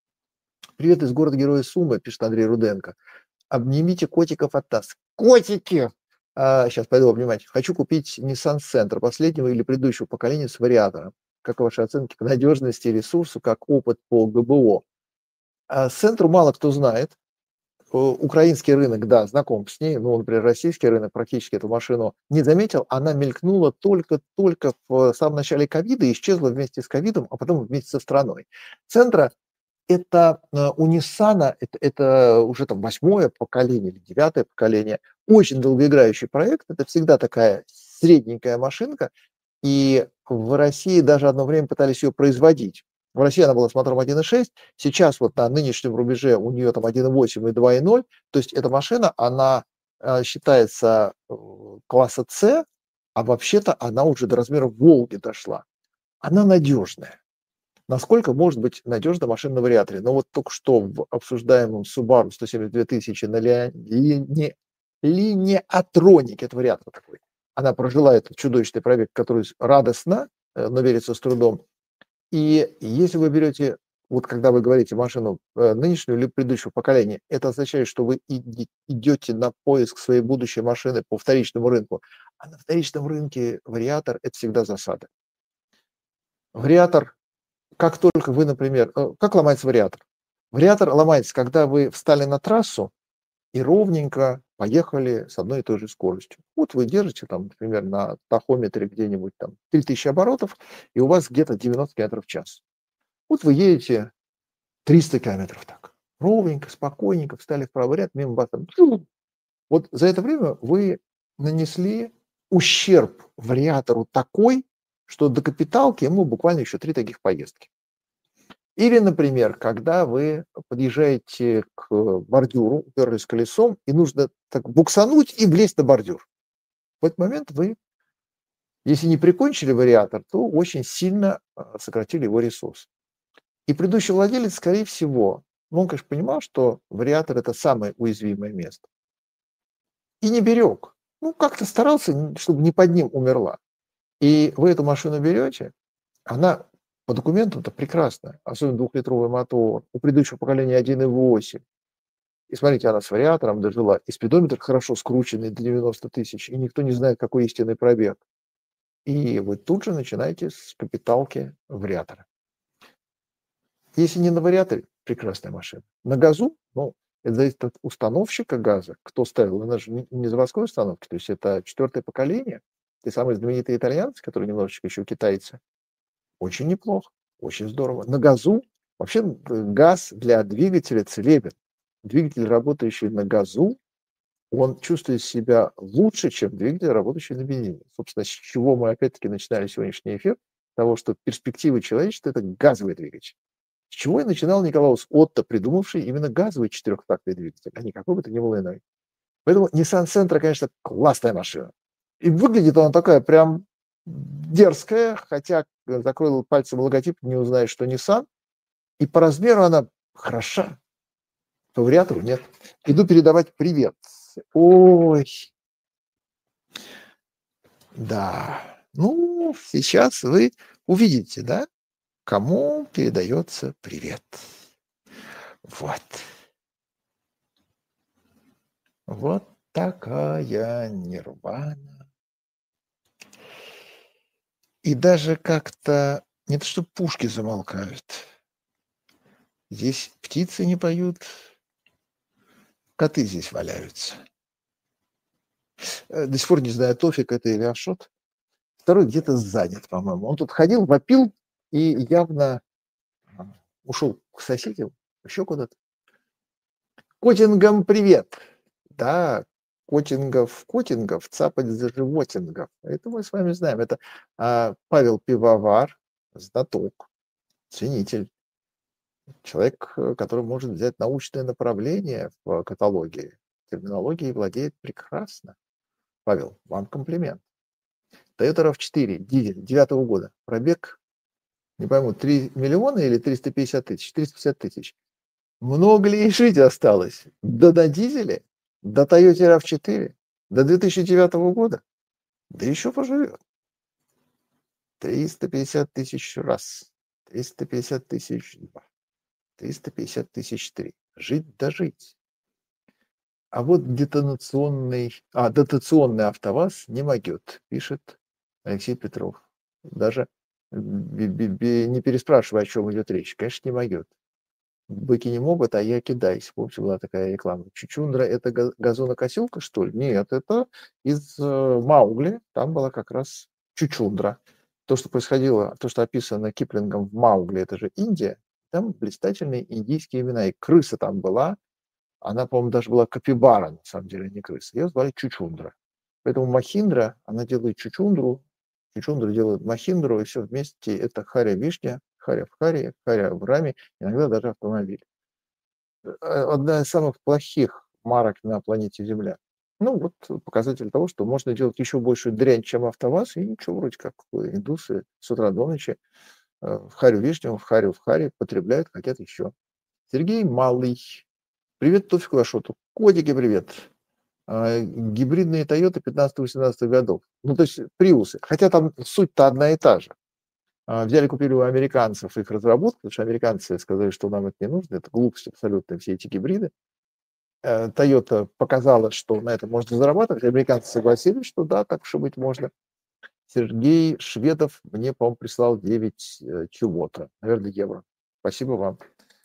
Привет из города-героя Сумы, пишет Андрей Руденко. Обнимите котиков от нас. Котики! А, сейчас пойду обнимать. Хочу купить Nissan Sentra последнего или предыдущего поколения с вариатором. Как ваши оценки по надежности, ресурсу, как опыт по ГБО? А Sentra мало кто знает. Украинский рынок, да, знаком с ней, ну, например, российский рынок практически эту машину не заметил, она мелькнула только-только в самом начале ковида и исчезла вместе с ковидом, а потом вместе со страной. Центра – это у Ниссана, это, это уже там восьмое поколение или девятое поколение, очень долгоиграющий проект, это всегда такая средненькая машинка, и в России даже одно время пытались ее производить. В России она была с мотором один и шесть, сейчас вот на нынешнем рубеже у нее там один и восемь и два и ноль, то есть эта машина, она э, считается э, класса С, а вообще-то она уже до размера Волги дошла. Она надежная. Насколько может быть надежна машина на вариаторе? Но вот только что в обсуждаемом Subaru сто семьдесят две тысячи на ли, ли, линеатронике, это вариатор такой, она прожила этот чудовищный пробег, который радостно, э, но верится с трудом. И если вы берете, вот когда вы говорите машину э, нынешнего или предыдущего поколения, это означает, что вы идете на поиск своей будущей машины по вторичному рынку. А на вторичном рынке вариатор – это всегда засада. Вариатор, как только вы, например, э, как ломается вариатор? Вариатор ломается, когда вы встали на трассу и ровненько поехали с одной и той же скоростью. Вот вы держите там, например, на тахометре где-нибудь там три тысячи оборотов, и у вас где-то девяносто километров в час. Вот вы едете триста километров так, ровненько, спокойненько, встали в правый ряд, мимо вас там. Вот за это время вы нанесли ущерб вариатору такой, что до капиталки ему буквально еще три таких поездки. Или, например, когда вы подъезжаете к бордюру, уперлись колесом, и нужно так буксануть и влезть на бордюр. В этот момент вы, если не прикончили вариатор, то очень сильно сократили его ресурс. И предыдущий владелец, скорее всего, ну, он, конечно, понимал, что вариатор – это самое уязвимое место. И не берег. Ну, как-то старался, чтобы не под ним умерла. И вы эту машину берете, она по документам-то прекрасная, особенно двухлитровый мотор, у предыдущего поколения один и восемь. И смотрите, она с вариатором дожила, и спидометр хорошо скрученный до девяноста тысяч, и никто не знает, какой истинный пробег. И вы тут же начинаете с капиталки вариатора. Если не на вариаторе, прекрасная машина. На газу, ну, это зависит от установщика газа, кто ставил. Она же не заводской установки, то есть это четвертое поколение. Те самые знаменитые итальянцы, которые немножечко еще китайцы. Очень неплохо, очень здорово. На газу Вообще н газ для двигателя целебен. Двигатель, работающий на газу, он чувствует себя лучше, чем двигатель, работающий на бензине. Собственно, с чего мы опять-таки начинали сегодняшний эфир, того, что перспективы человечества — это газовый двигатель. С чего и начинал Николаус Отто, придумавший именно газовый четырехтактный двигатель, а не какой бы то ни было иной. Поэтому Nissan Sentra, конечно, классная машина. И выглядит она такая прям дерзкая, хотя закрой пальцем логотип, не узнаешь, что Nissan. И по размеру она хороша. По вариатору нет. Иду передавать привет. Ой. Да. Ну, сейчас вы увидите, да, кому передается привет. Вот. Вот такая нирвана. И даже как-то не то, что пушки замолкают. Здесь птицы не поют, коты здесь валяются. Э, до сих пор не знаю, Тофик это или Ашот. Второй где-то занят, по-моему. Он тут ходил, вопил и явно а, ушел к соседям, еще куда-то. Котингам привет! Да, котингов, котингов, цапать за животингов. Это мы с вами знаем. Это а, Павел Пивовар, знаток, ценитель. Человек, который может взять научное направление в каталоге. Терминологией владеет прекрасно. Павел, вам комплимент. Toyota рав четыре, дизель, девятого года. Пробег, не пойму, три миллиона или триста пятьдесят тысяч? триста пятьдесят тысяч. Много ли ей жить осталось? Да на дизеле? До Toyota рав четыре? До две тысячи девятого года? Да еще поживет. триста пятьдесят тысяч раз. триста пятьдесят тысяч два. триста пятьдесят тысяч три. Жить да жить. А вот детонационный, а, дотационный АвтоВАЗ не могет, пишет Алексей Петров. Даже не переспрашивая, о чем идет речь. Конечно, не могет. Быки не могут, а я кидаюсь. Помните, была такая реклама. Чучундра — это газонокосилка, что ли? Нет, это из э, Маугли. Там была как раз Чучундра. То, что происходило, то, что описано Киплингом в Маугли, это же Индия. Там блистательные индийские имена. И крыса там была. Она, по-моему, даже была капибара, на самом деле, не крыса. Ее звали Чучундра. Поэтому Махиндра, она делает Чучундру, Чучундра делает Махиндру, и все вместе это Харя-вишня, Харя в Харе, Харя в раме, иногда даже автомобиль. Одна из самых плохих марок на планете Земля. Ну, вот показатель того, что можно делать еще большую дрянь, чем АвтоВАЗ, и ничего, вроде как индусы с утра до ночи в Харю-вишню, в Харю в Харе потребляют, хотят еще. Сергей Малый. Привет, Тофику Ашоту. Котики, привет. А, гибридные Toyota пятнадцатого-восемнадцатого годов. Ну, то есть приусы. Хотя там суть-то одна и та же. А, взяли, купили у американцев их разработку, потому что американцы сказали, что нам это не нужно. Это глупость абсолютно, все эти гибриды. Э, Toyota показала, что на это можно зарабатывать. Американцы согласились, что да, так уж и быть можно. Сергей Шведов мне, по-моему, прислал девять э, чего-то, наверное, евро. Спасибо вам.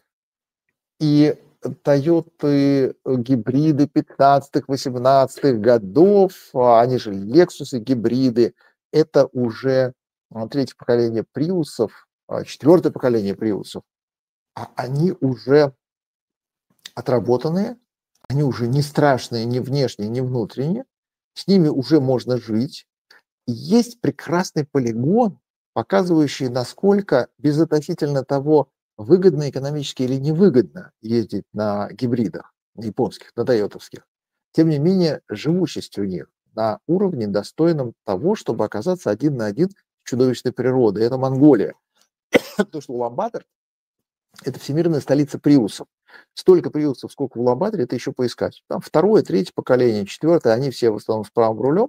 И Тойоты, гибриды пятнадцатых-восемнадцатых годов, они же Лексусы гибриды, это уже третье поколение приусов, четвертое поколение приусов, а они уже отработанные, они уже не страшные ни внешне, ни внутренне, с ними уже можно жить. И есть прекрасный полигон, показывающий, насколько безотносительно того, выгодно экономически или невыгодно ездить на гибридах, на японских, на тойотовских. Тем не менее, живучесть у них на уровне, достойном того, чтобы оказаться один на один с чудовищной природой. Это Монголия. Потому что Улан-Батор – это всемирная столица приусов. Столько приусов, сколько в Улан-Баторе, это еще поискать. Там второе, третье поколение, четвертое, они все в основном с правым рулем.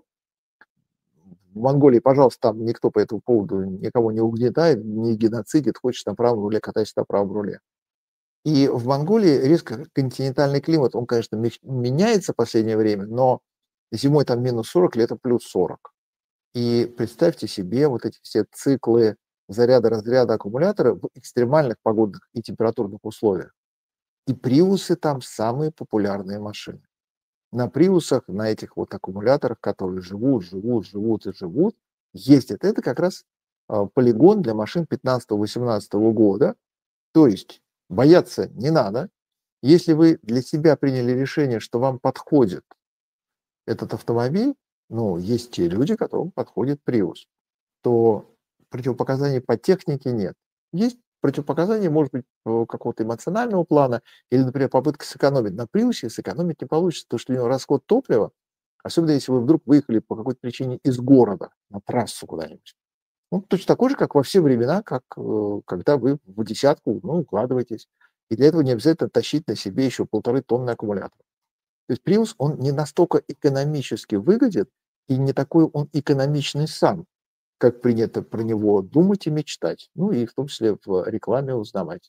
В Монголии, пожалуйста, там никто по этому поводу никого не угнетает, не геноцидит, хочешь на правом руле, катайся на правом руле. И в Монголии резко континентальный климат, он, конечно, меняется в последнее время, но зимой там минус сорок, летом плюс сорок. И представьте себе вот эти все циклы заряда-разряда аккумулятора в экстремальных погодных и температурных условиях. И приусы там самые популярные машины. На приусах, на этих вот аккумуляторах, которые живут, живут, живут и живут, ездят. Это как раз полигон для машин пятнадцатого-восемнадцатого года. То есть бояться не надо. Если вы для себя приняли решение, что вам подходит этот автомобиль, ну, есть те люди, которым подходит Prius, то противопоказаний по технике нет. Есть противопоказания, может быть, э, какого-то эмоционального плана или, например, попытка сэкономить. На Prius сэкономить не получится, потому что у него расход топлива, особенно если вы вдруг выехали по какой-то причине из города на трассу куда-нибудь. Ну, точно такой же, как во все времена, как э, когда вы в десятку, ну, укладываетесь. И для этого не обязательно тащить на себе еще полторы тонны аккумулятора. То есть Prius, он не настолько экономически выглядит, и не такой он экономичный сам, как принято про него думать и мечтать, ну и в том числе в рекламе узнавать.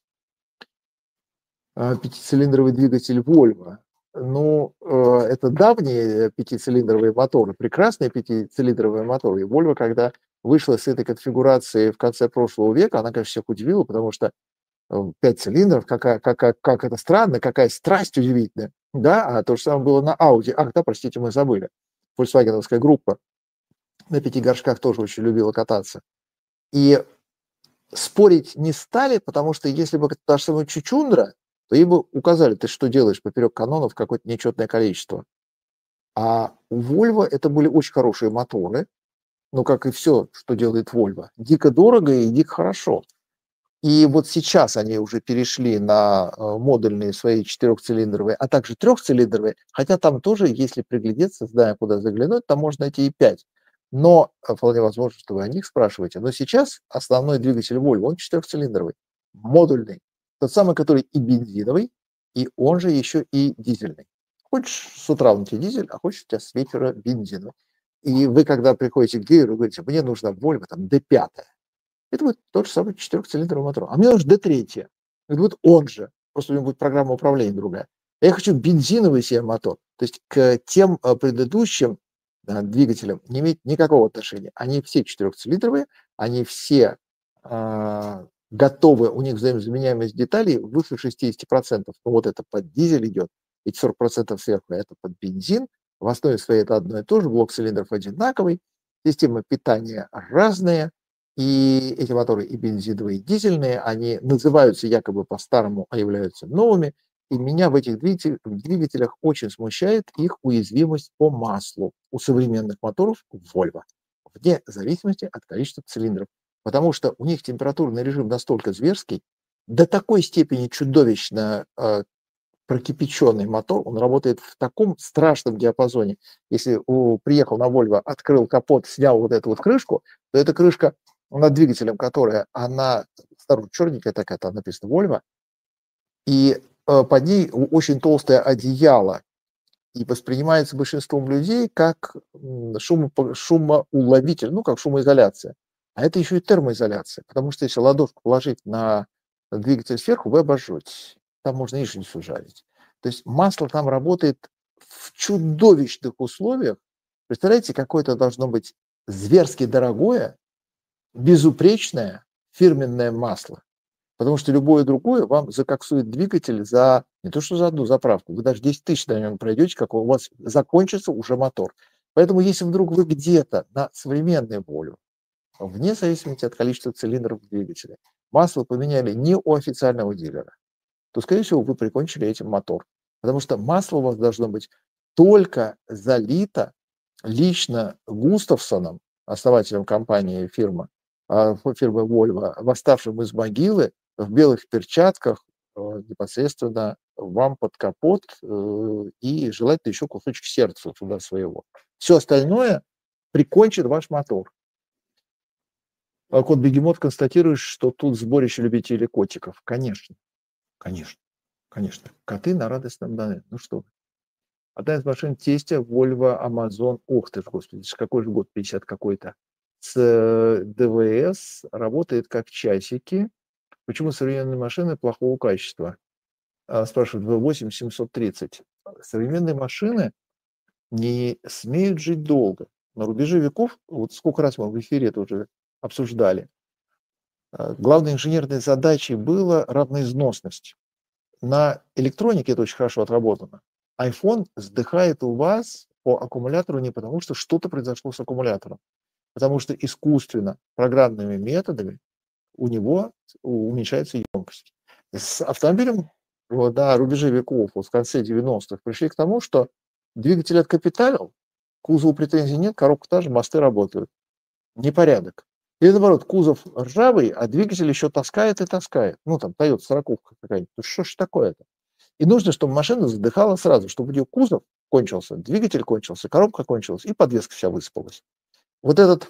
А, Пятицилиндровый двигатель Volvo. Ну, э, это давние пятицилиндровые моторы, прекрасные пятицилиндровые моторы. И Volvo, когда вышла с этой конфигурации в конце прошлого века, она, конечно, всех удивила, потому что э, пять цилиндров, какая, какая, как это странно, какая страсть удивительная. Да, а то же самое было на Audi. Ах, да, простите, мы забыли. Volkswagenовская группа на пяти горшках тоже очень любила кататься. И спорить не стали, потому что если бы та же самая Чучундра, то ей бы указали, ты что делаешь поперек канонов какое-то нечетное количество. А у Volvo это были очень хорошие моторы, ну, как и все, что делает Volvo. Дико дорого и дико хорошо. И вот сейчас они уже перешли на э, модульные свои четырехцилиндровые, а также трехцилиндровые, хотя там тоже, если приглядеться, зная, куда заглянуть, там можно найти и пять. Но э, вполне возможно, что вы о них спрашиваете. Но сейчас основной двигатель Volvo, он четырехцилиндровый, модульный. Тот самый, который и бензиновый, и он же еще и дизельный. Хочешь с утра он тебе дизель, а хочешь у тебя с вечера бензиновый. И вы, когда приходите к дилеру, говорите, мне нужно Volvo там ди пять. Это будет тот же самый четырехцилиндровый мотор. А мне нужен ди три. Это будет он же. Просто у него будет программа управления другая. Я хочу бензиновый себе мотор. То есть к тем э, предыдущим э, двигателям не имеет никакого отношения. Они все четырехцилиндровые, они все э, готовы, у них взаимозаменяемость деталей выше шестьдесят процентов. Ну, вот это под дизель идет, и сорок процентов сверху это под бензин. В основе своей это одно и то же, блок цилиндров одинаковый, система питания разная. И эти моторы и бензиновые, и дизельные, они называются якобы по-старому, а являются новыми. И меня в этих двигателях очень смущает их уязвимость по маслу у современных моторов Volvo, вне зависимости от количества цилиндров. Потому что у них температурный режим настолько зверский, до такой степени чудовищно э, прокипяченный мотор, он работает в таком страшном диапазоне. Если у, приехал на Volvo, открыл капот, снял вот эту вот крышку, то эта крышка над двигателем, которая, она снаружи черненькая такая, там написано Volvo, и э, под ней очень толстое одеяло, и воспринимается большинством людей как шумо, шумоуловитель, ну, как шумоизоляция. А это еще и термоизоляция, потому что если ладошку положить на двигатель сверху, вы обожжетесь. Там можно яичницу жарить. То есть масло там работает в чудовищных условиях. Представляете, какое-то должно быть зверски дорогое, безупречное фирменное масло. Потому что любое другое вам закоксует двигатель за, не то что за одну заправку, вы даже десять тысяч на нем пройдете, как у вас закончится уже мотор. Поэтому если вдруг вы где-то на современной Volvo, вне зависимости от количества цилиндров двигателя, масло поменяли не у официального дилера, то, скорее всего, вы прикончили этим мотор. Потому что масло у вас должно быть только залито лично Густавсоном, основателем компании фирмы, фирмы Volvo, восставшим из могилы, в белых перчатках, непосредственно вам под капот, и желательно еще кусочек сердца туда своего. Все остальное прикончит ваш мотор. Кот Бегемот констатирует, что тут сборище любителей котиков. Конечно, конечно, конечно. Коты на радостном дане. Ну что, одна из машин тестя Volvo Amazon. Ох ты ж, господи, какой же год, пятьдесят какой-то. С ДВС, работает как часики. Почему современные машины плохого качества? Спрашивают, ви восемь семьсот тридцать. Современные машины не смеют жить долго. На рубеже веков, вот сколько раз мы в эфире это уже обсуждали, главной инженерной задачей была равноизносность. На электронике это очень хорошо отработано. iPhone сдыхает у вас по аккумулятору не потому, что что-то произошло с аккумулятором, потому что искусственно, программными методами у него уменьшается емкость. С автомобилем, вот, на рубеже веков, вот в конце девяностых, пришли к тому, что двигатель откапиталил, кузову претензий нет, коробка та же, мосты работают. Непорядок. Или наоборот, кузов ржавый, а двигатель еще таскает и таскает. Ну, там, Toyota сороковка какая-нибудь. Ну, что ж такое-то? И нужно, чтобы машина задыхала сразу, чтобы у нее кузов кончился, двигатель кончился, коробка кончилась, и подвеска вся высыпалась. Вот этот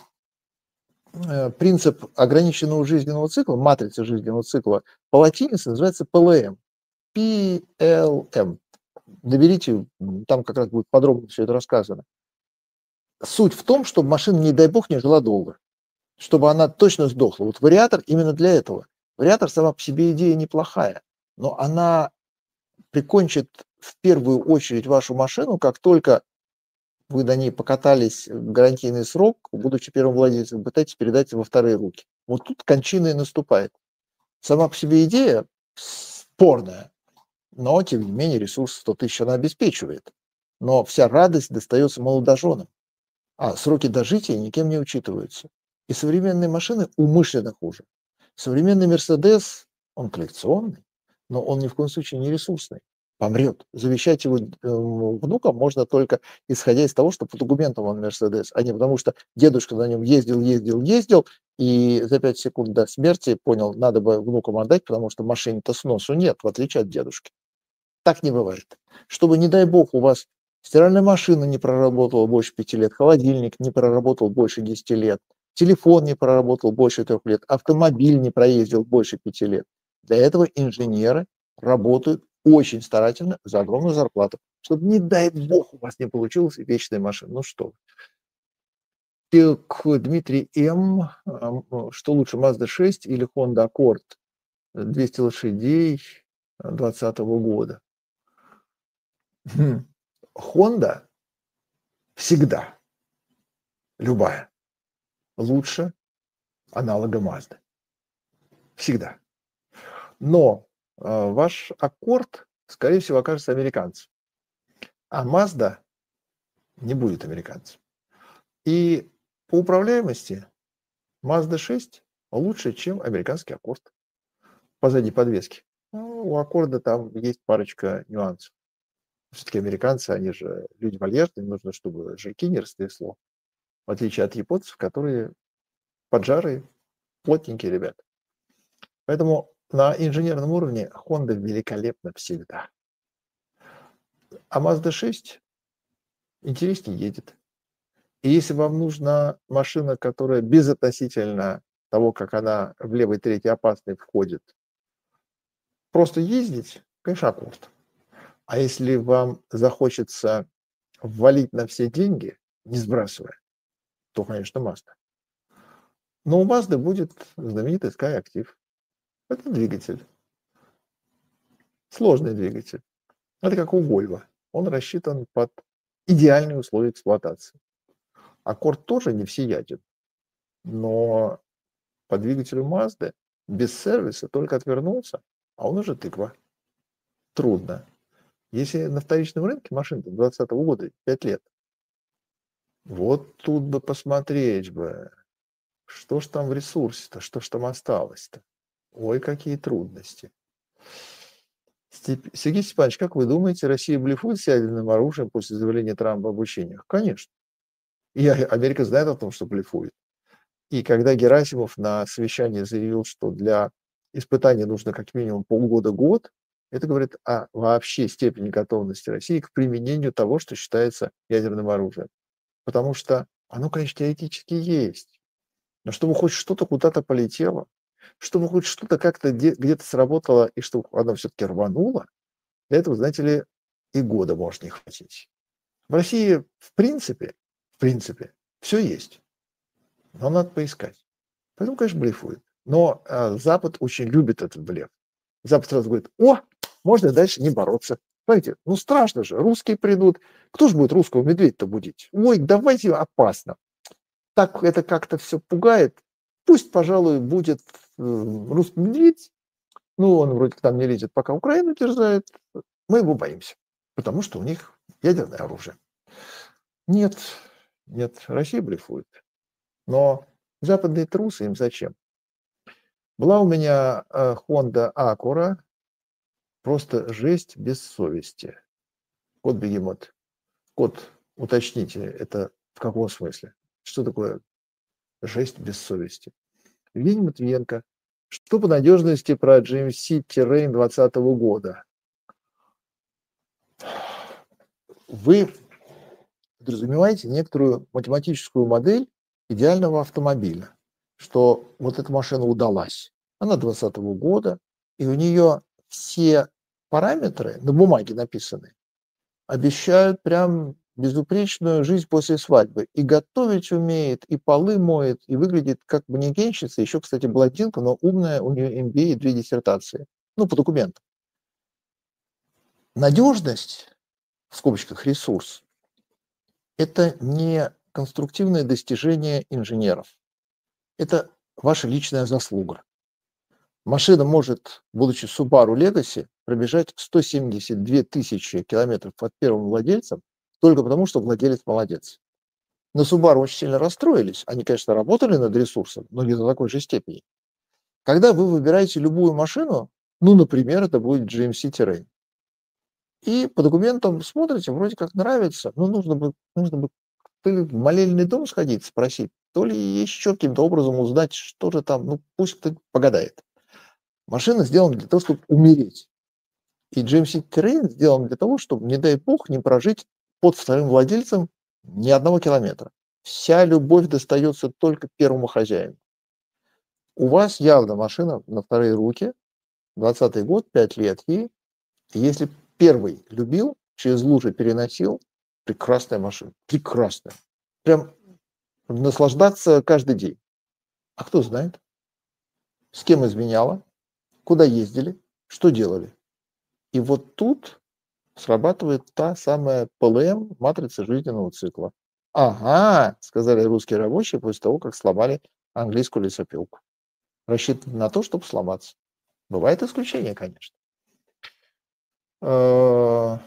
э, принцип ограниченного жизненного цикла, матрица жизненного цикла, по латинице называется пэ эл эм. пэ эл эм. Наберите, там как раз будет подробно все это рассказано. Суть в том, чтобы машина, не дай бог, не жила долго, чтобы она точно сдохла. Вот вариатор именно для этого. Вариатор сама по себе идея неплохая, но она прикончит в первую очередь вашу машину, как только вы на ней покатались в гарантийный срок, будучи первым владельцем, пытаетесь передать во вторые руки. Вот тут кончина и наступает. Сама по себе идея спорная, но, тем не менее, ресурс сто тысяч она обеспечивает. Но вся радость достается молодоженам, а сроки дожития никем не учитываются. И современные машины умышленно хуже. Современный Мерседес, он коллекционный, но он ни в коем случае не ресурсный. Помрет. Завещать его э, внукам можно только исходя из того, что по документам он Мерседес, а не потому что дедушка на нем ездил, ездил, ездил, и за пять секунд до смерти понял, надо бы внукам отдать, потому что машине-то сносу нет, в отличие от дедушки. Так не бывает. Чтобы, не дай бог, у вас стиральная машина не проработала больше пяти лет, холодильник не проработал больше десяти лет, телефон не проработал больше трех лет, автомобиль не проездил больше пяти лет. Для этого инженеры работают очень старательно за огромную зарплату, чтобы, не дай бог, у вас не получилась вечная машина. Ну что вы. Так, Дмитрий М. Что лучше, Mazda шесть или Honda Accord? двести лошадей двадцатого года. Honda всегда, любая, лучше аналога Mazda. Всегда. Но э, ваш Аккорд, скорее всего, окажется американцем. А Mazda не будет американцем. И по управляемости Mazda шесть лучше, чем американский Аккорд. Позади подвески. Ну, у Аккорда там есть парочка нюансов. Все-таки американцы, они же люди вальяжные, им нужно, чтобы жирки не растрясло. В отличие от японцев, которые поджарые, плотненькие ребята. Поэтому на инженерном уровне Honda великолепна всегда. А Mazda шесть интереснее едет. И если вам нужна машина, которая безотносительно того, как она в левой трети опасной входит, просто ездить, конечно, Аккорд. А если вам захочется ввалить на все деньги, не сбрасывая, то, конечно, Mazda. Но у Mazda будет знаменитый Skyactiv. Это двигатель. Сложный двигатель. Это как у Volvo. Он рассчитан под идеальные условия эксплуатации. Аккорд тоже не всеяден, но по двигателю Mazda без сервиса только отвернулся, а он уже тыква. Трудно. Если на вторичном рынке машина двадцатого года, пять лет, вот тут бы посмотреть бы, что ж там в ресурсе-то, что ж там осталось-то. Ой, какие трудности. Сергей Степанович, как вы думаете, Россия блефует с ядерным оружием после заявления Трампа об учениях? Конечно. И Америка знает о том, что блефует. И когда Герасимов на совещании заявил, что для испытания нужно как минимум полгода-год, это говорит о вообще степени готовности России к применению того, что считается ядерным оружием. Потому что оно, конечно, теоретически есть. Но чтобы хоть что-то куда-то полетело, чтобы хоть что-то как-то где-то сработало, и чтобы оно все-таки рвануло, для этого, знаете ли, и года может не хватить. В России, в принципе, в принципе, все есть. Но надо поискать. Поэтому, конечно, блефует. Но э, Запад очень любит этот блеф. Запад сразу говорит: о, можно дальше не бороться. Смотрите, ну страшно же, русские придут. Кто же будет русского медведя-то будить? Ой, давайте, опасно. Так это как-то все пугает. Пусть, пожалуй, будет э, русский медведь. Ну, он вроде там не лезет, пока Украину терзает. Мы его боимся, потому что у них ядерное оружие. Нет, нет, Россия блефует. Но западные трусы им зачем? Была у меня э, Honda Acura Просто жесть без совести. Кот Бегемот. Кот, уточните, это в каком смысле? Что такое жесть без совести? Евгений Матвиенко. Что по надежности про джи эм си Terrain двадцатого года? Вы подразумеваете некоторую математическую модель идеального автомобиля, что вот эта машина удалась. Она двадцатого года, и у нее все параметры на бумаге написаны, обещают прям безупречную жизнь после свадьбы. И готовить умеет, и полы моет, и выглядит как манекенщица. Еще, кстати, блондинка, но умная, у нее эм би эй и две диссертации. Ну, по документам. Надежность, в скобочках ресурс, это не конструктивное достижение инженеров. Это ваша личная заслуга. Машина может, будучи Subaru Legacy, пробежать сто семьдесят две тысячи километров под первым владельцем только потому, что владелец молодец. На Subaru очень сильно расстроились. Они, конечно, работали над ресурсом, но не до такой же степени. Когда вы выбираете любую машину, ну, например, это будет джи эм си Terrain, и по документам смотрите, вроде как нравится, но нужно бы, нужно бы то ли в молельный дом сходить, спросить, то ли еще каким-то образом узнать, что же там, ну, пусть кто-то погадает. Машина сделана для того, чтобы умереть. И джи эм си Terrain сделан для того, чтобы, не дай бог, не прожить под вторым владельцем ни одного километра. Вся любовь достается только первому хозяину. У вас явно машина на вторые руки, двадцатый год, пять лет ей. И если первый любил, через лужи переносил, прекрасная машина, прекрасная. Прям наслаждаться каждый день. А кто знает, с кем изменяла, куда ездили, что делали. И вот тут срабатывает та самая пэ эл эм, матрица жизненного цикла. Ага, сказали русские рабочие после того, как сломали английскую лесопилку. Рассчитаны на то, чтобы сломаться. Бывает исключение, конечно. А,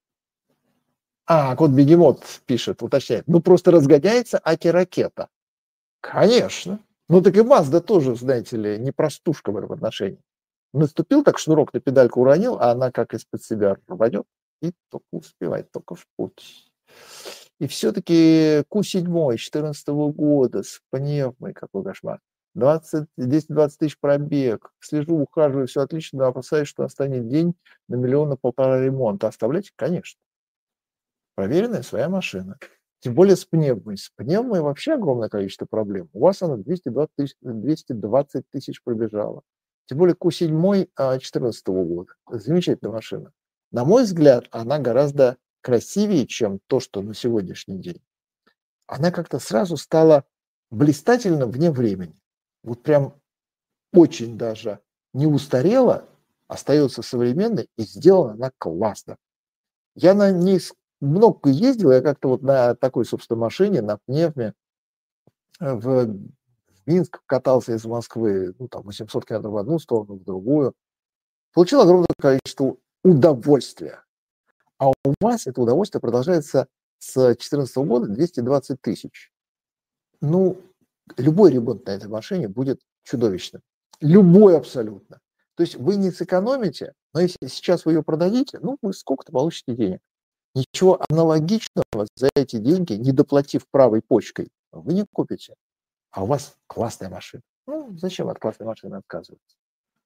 кот Бегемот пишет, уточняет. Ну, просто разгоняется аки-ракета. Конечно. Ну, так и Mazda тоже, знаете ли, не простушка в этом отношении. Наступил так, шнурок на педальку уронил, а она как из-под себя рванет и только успевает, только в путь. И все-таки Ку семь две тысячи четырнадцатого года с пневмой, какой кошмар. десять-двадцать тысяч пробег. Слежу, ухаживаю, все отлично, но опасаюсь, что настанет день на миллион на полтора ремонта. Оставляйте? Конечно. Проверенная своя машина. Тем более с пневмой. С пневмой вообще огромное количество проблем. У вас она двести двадцать тысяч пробежала. Тем более Ку семь две тысячи четырнадцатого года. Замечательная машина. На мой взгляд, она гораздо красивее, чем то, что на сегодняшний день. Она как-то сразу стала блистательно вне времени. Вот прям очень даже не устарела, остается современной и сделана она классно. Я на ней много ездил, я как-то вот на такой, собственно, машине, на пневме в Минск катался из Москвы, ну, там, восемьсот километров в одну сторону, в другую. Получил огромное количество удовольствия. А у вас это удовольствие продолжается с две тысячи четырнадцатого года двести двадцать тысяч. Ну, любой ремонт на этой машине будет чудовищным. Любой абсолютно. То есть вы не сэкономите, но если сейчас вы ее продадите, ну, вы сколько-то получите денег. Ничего аналогичного за эти деньги, не доплатив правой почкой, вы не купите. А у вас классная машина. Ну, зачем от классной машины отказываться?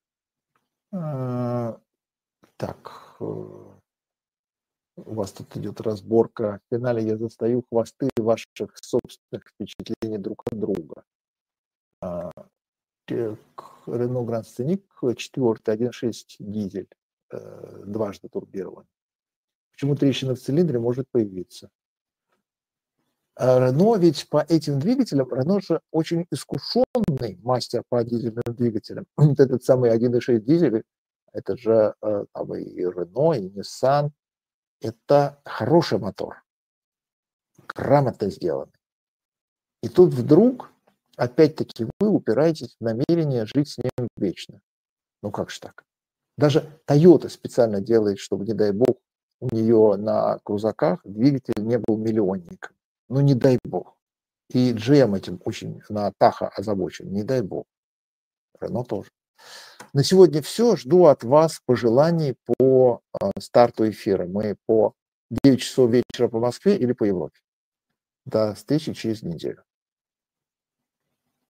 А, так, у вас тут идет разборка. В финале я застаю хвосты ваших собственных впечатлений друг от друга. А, Renault Grand Scenic четыре, один шесть дизель, э, дважды турбирован. Почему трещина в цилиндре может появиться? Рено ведь по этим двигателям, Рено же очень искушенный мастер по дизельным двигателям. Вот этот самый один шесть дизель, это же э, там и Рено, и Nissan. Это хороший мотор, грамотно сделанный. И тут вдруг, опять-таки, вы упираетесь в намерение жить с ним вечно. Ну как же так? Даже Toyota специально делает, чтобы, не дай бог, у нее на крузаках двигатель не был миллионником. Ну не дай бог. И джи эм этим очень на Таха озабочен, не дай бог. Рено тоже. На сегодня все. Жду от вас пожеланий по а, старту эфира. Мы по девять часов вечера по Москве или по Европе. До встречи через неделю.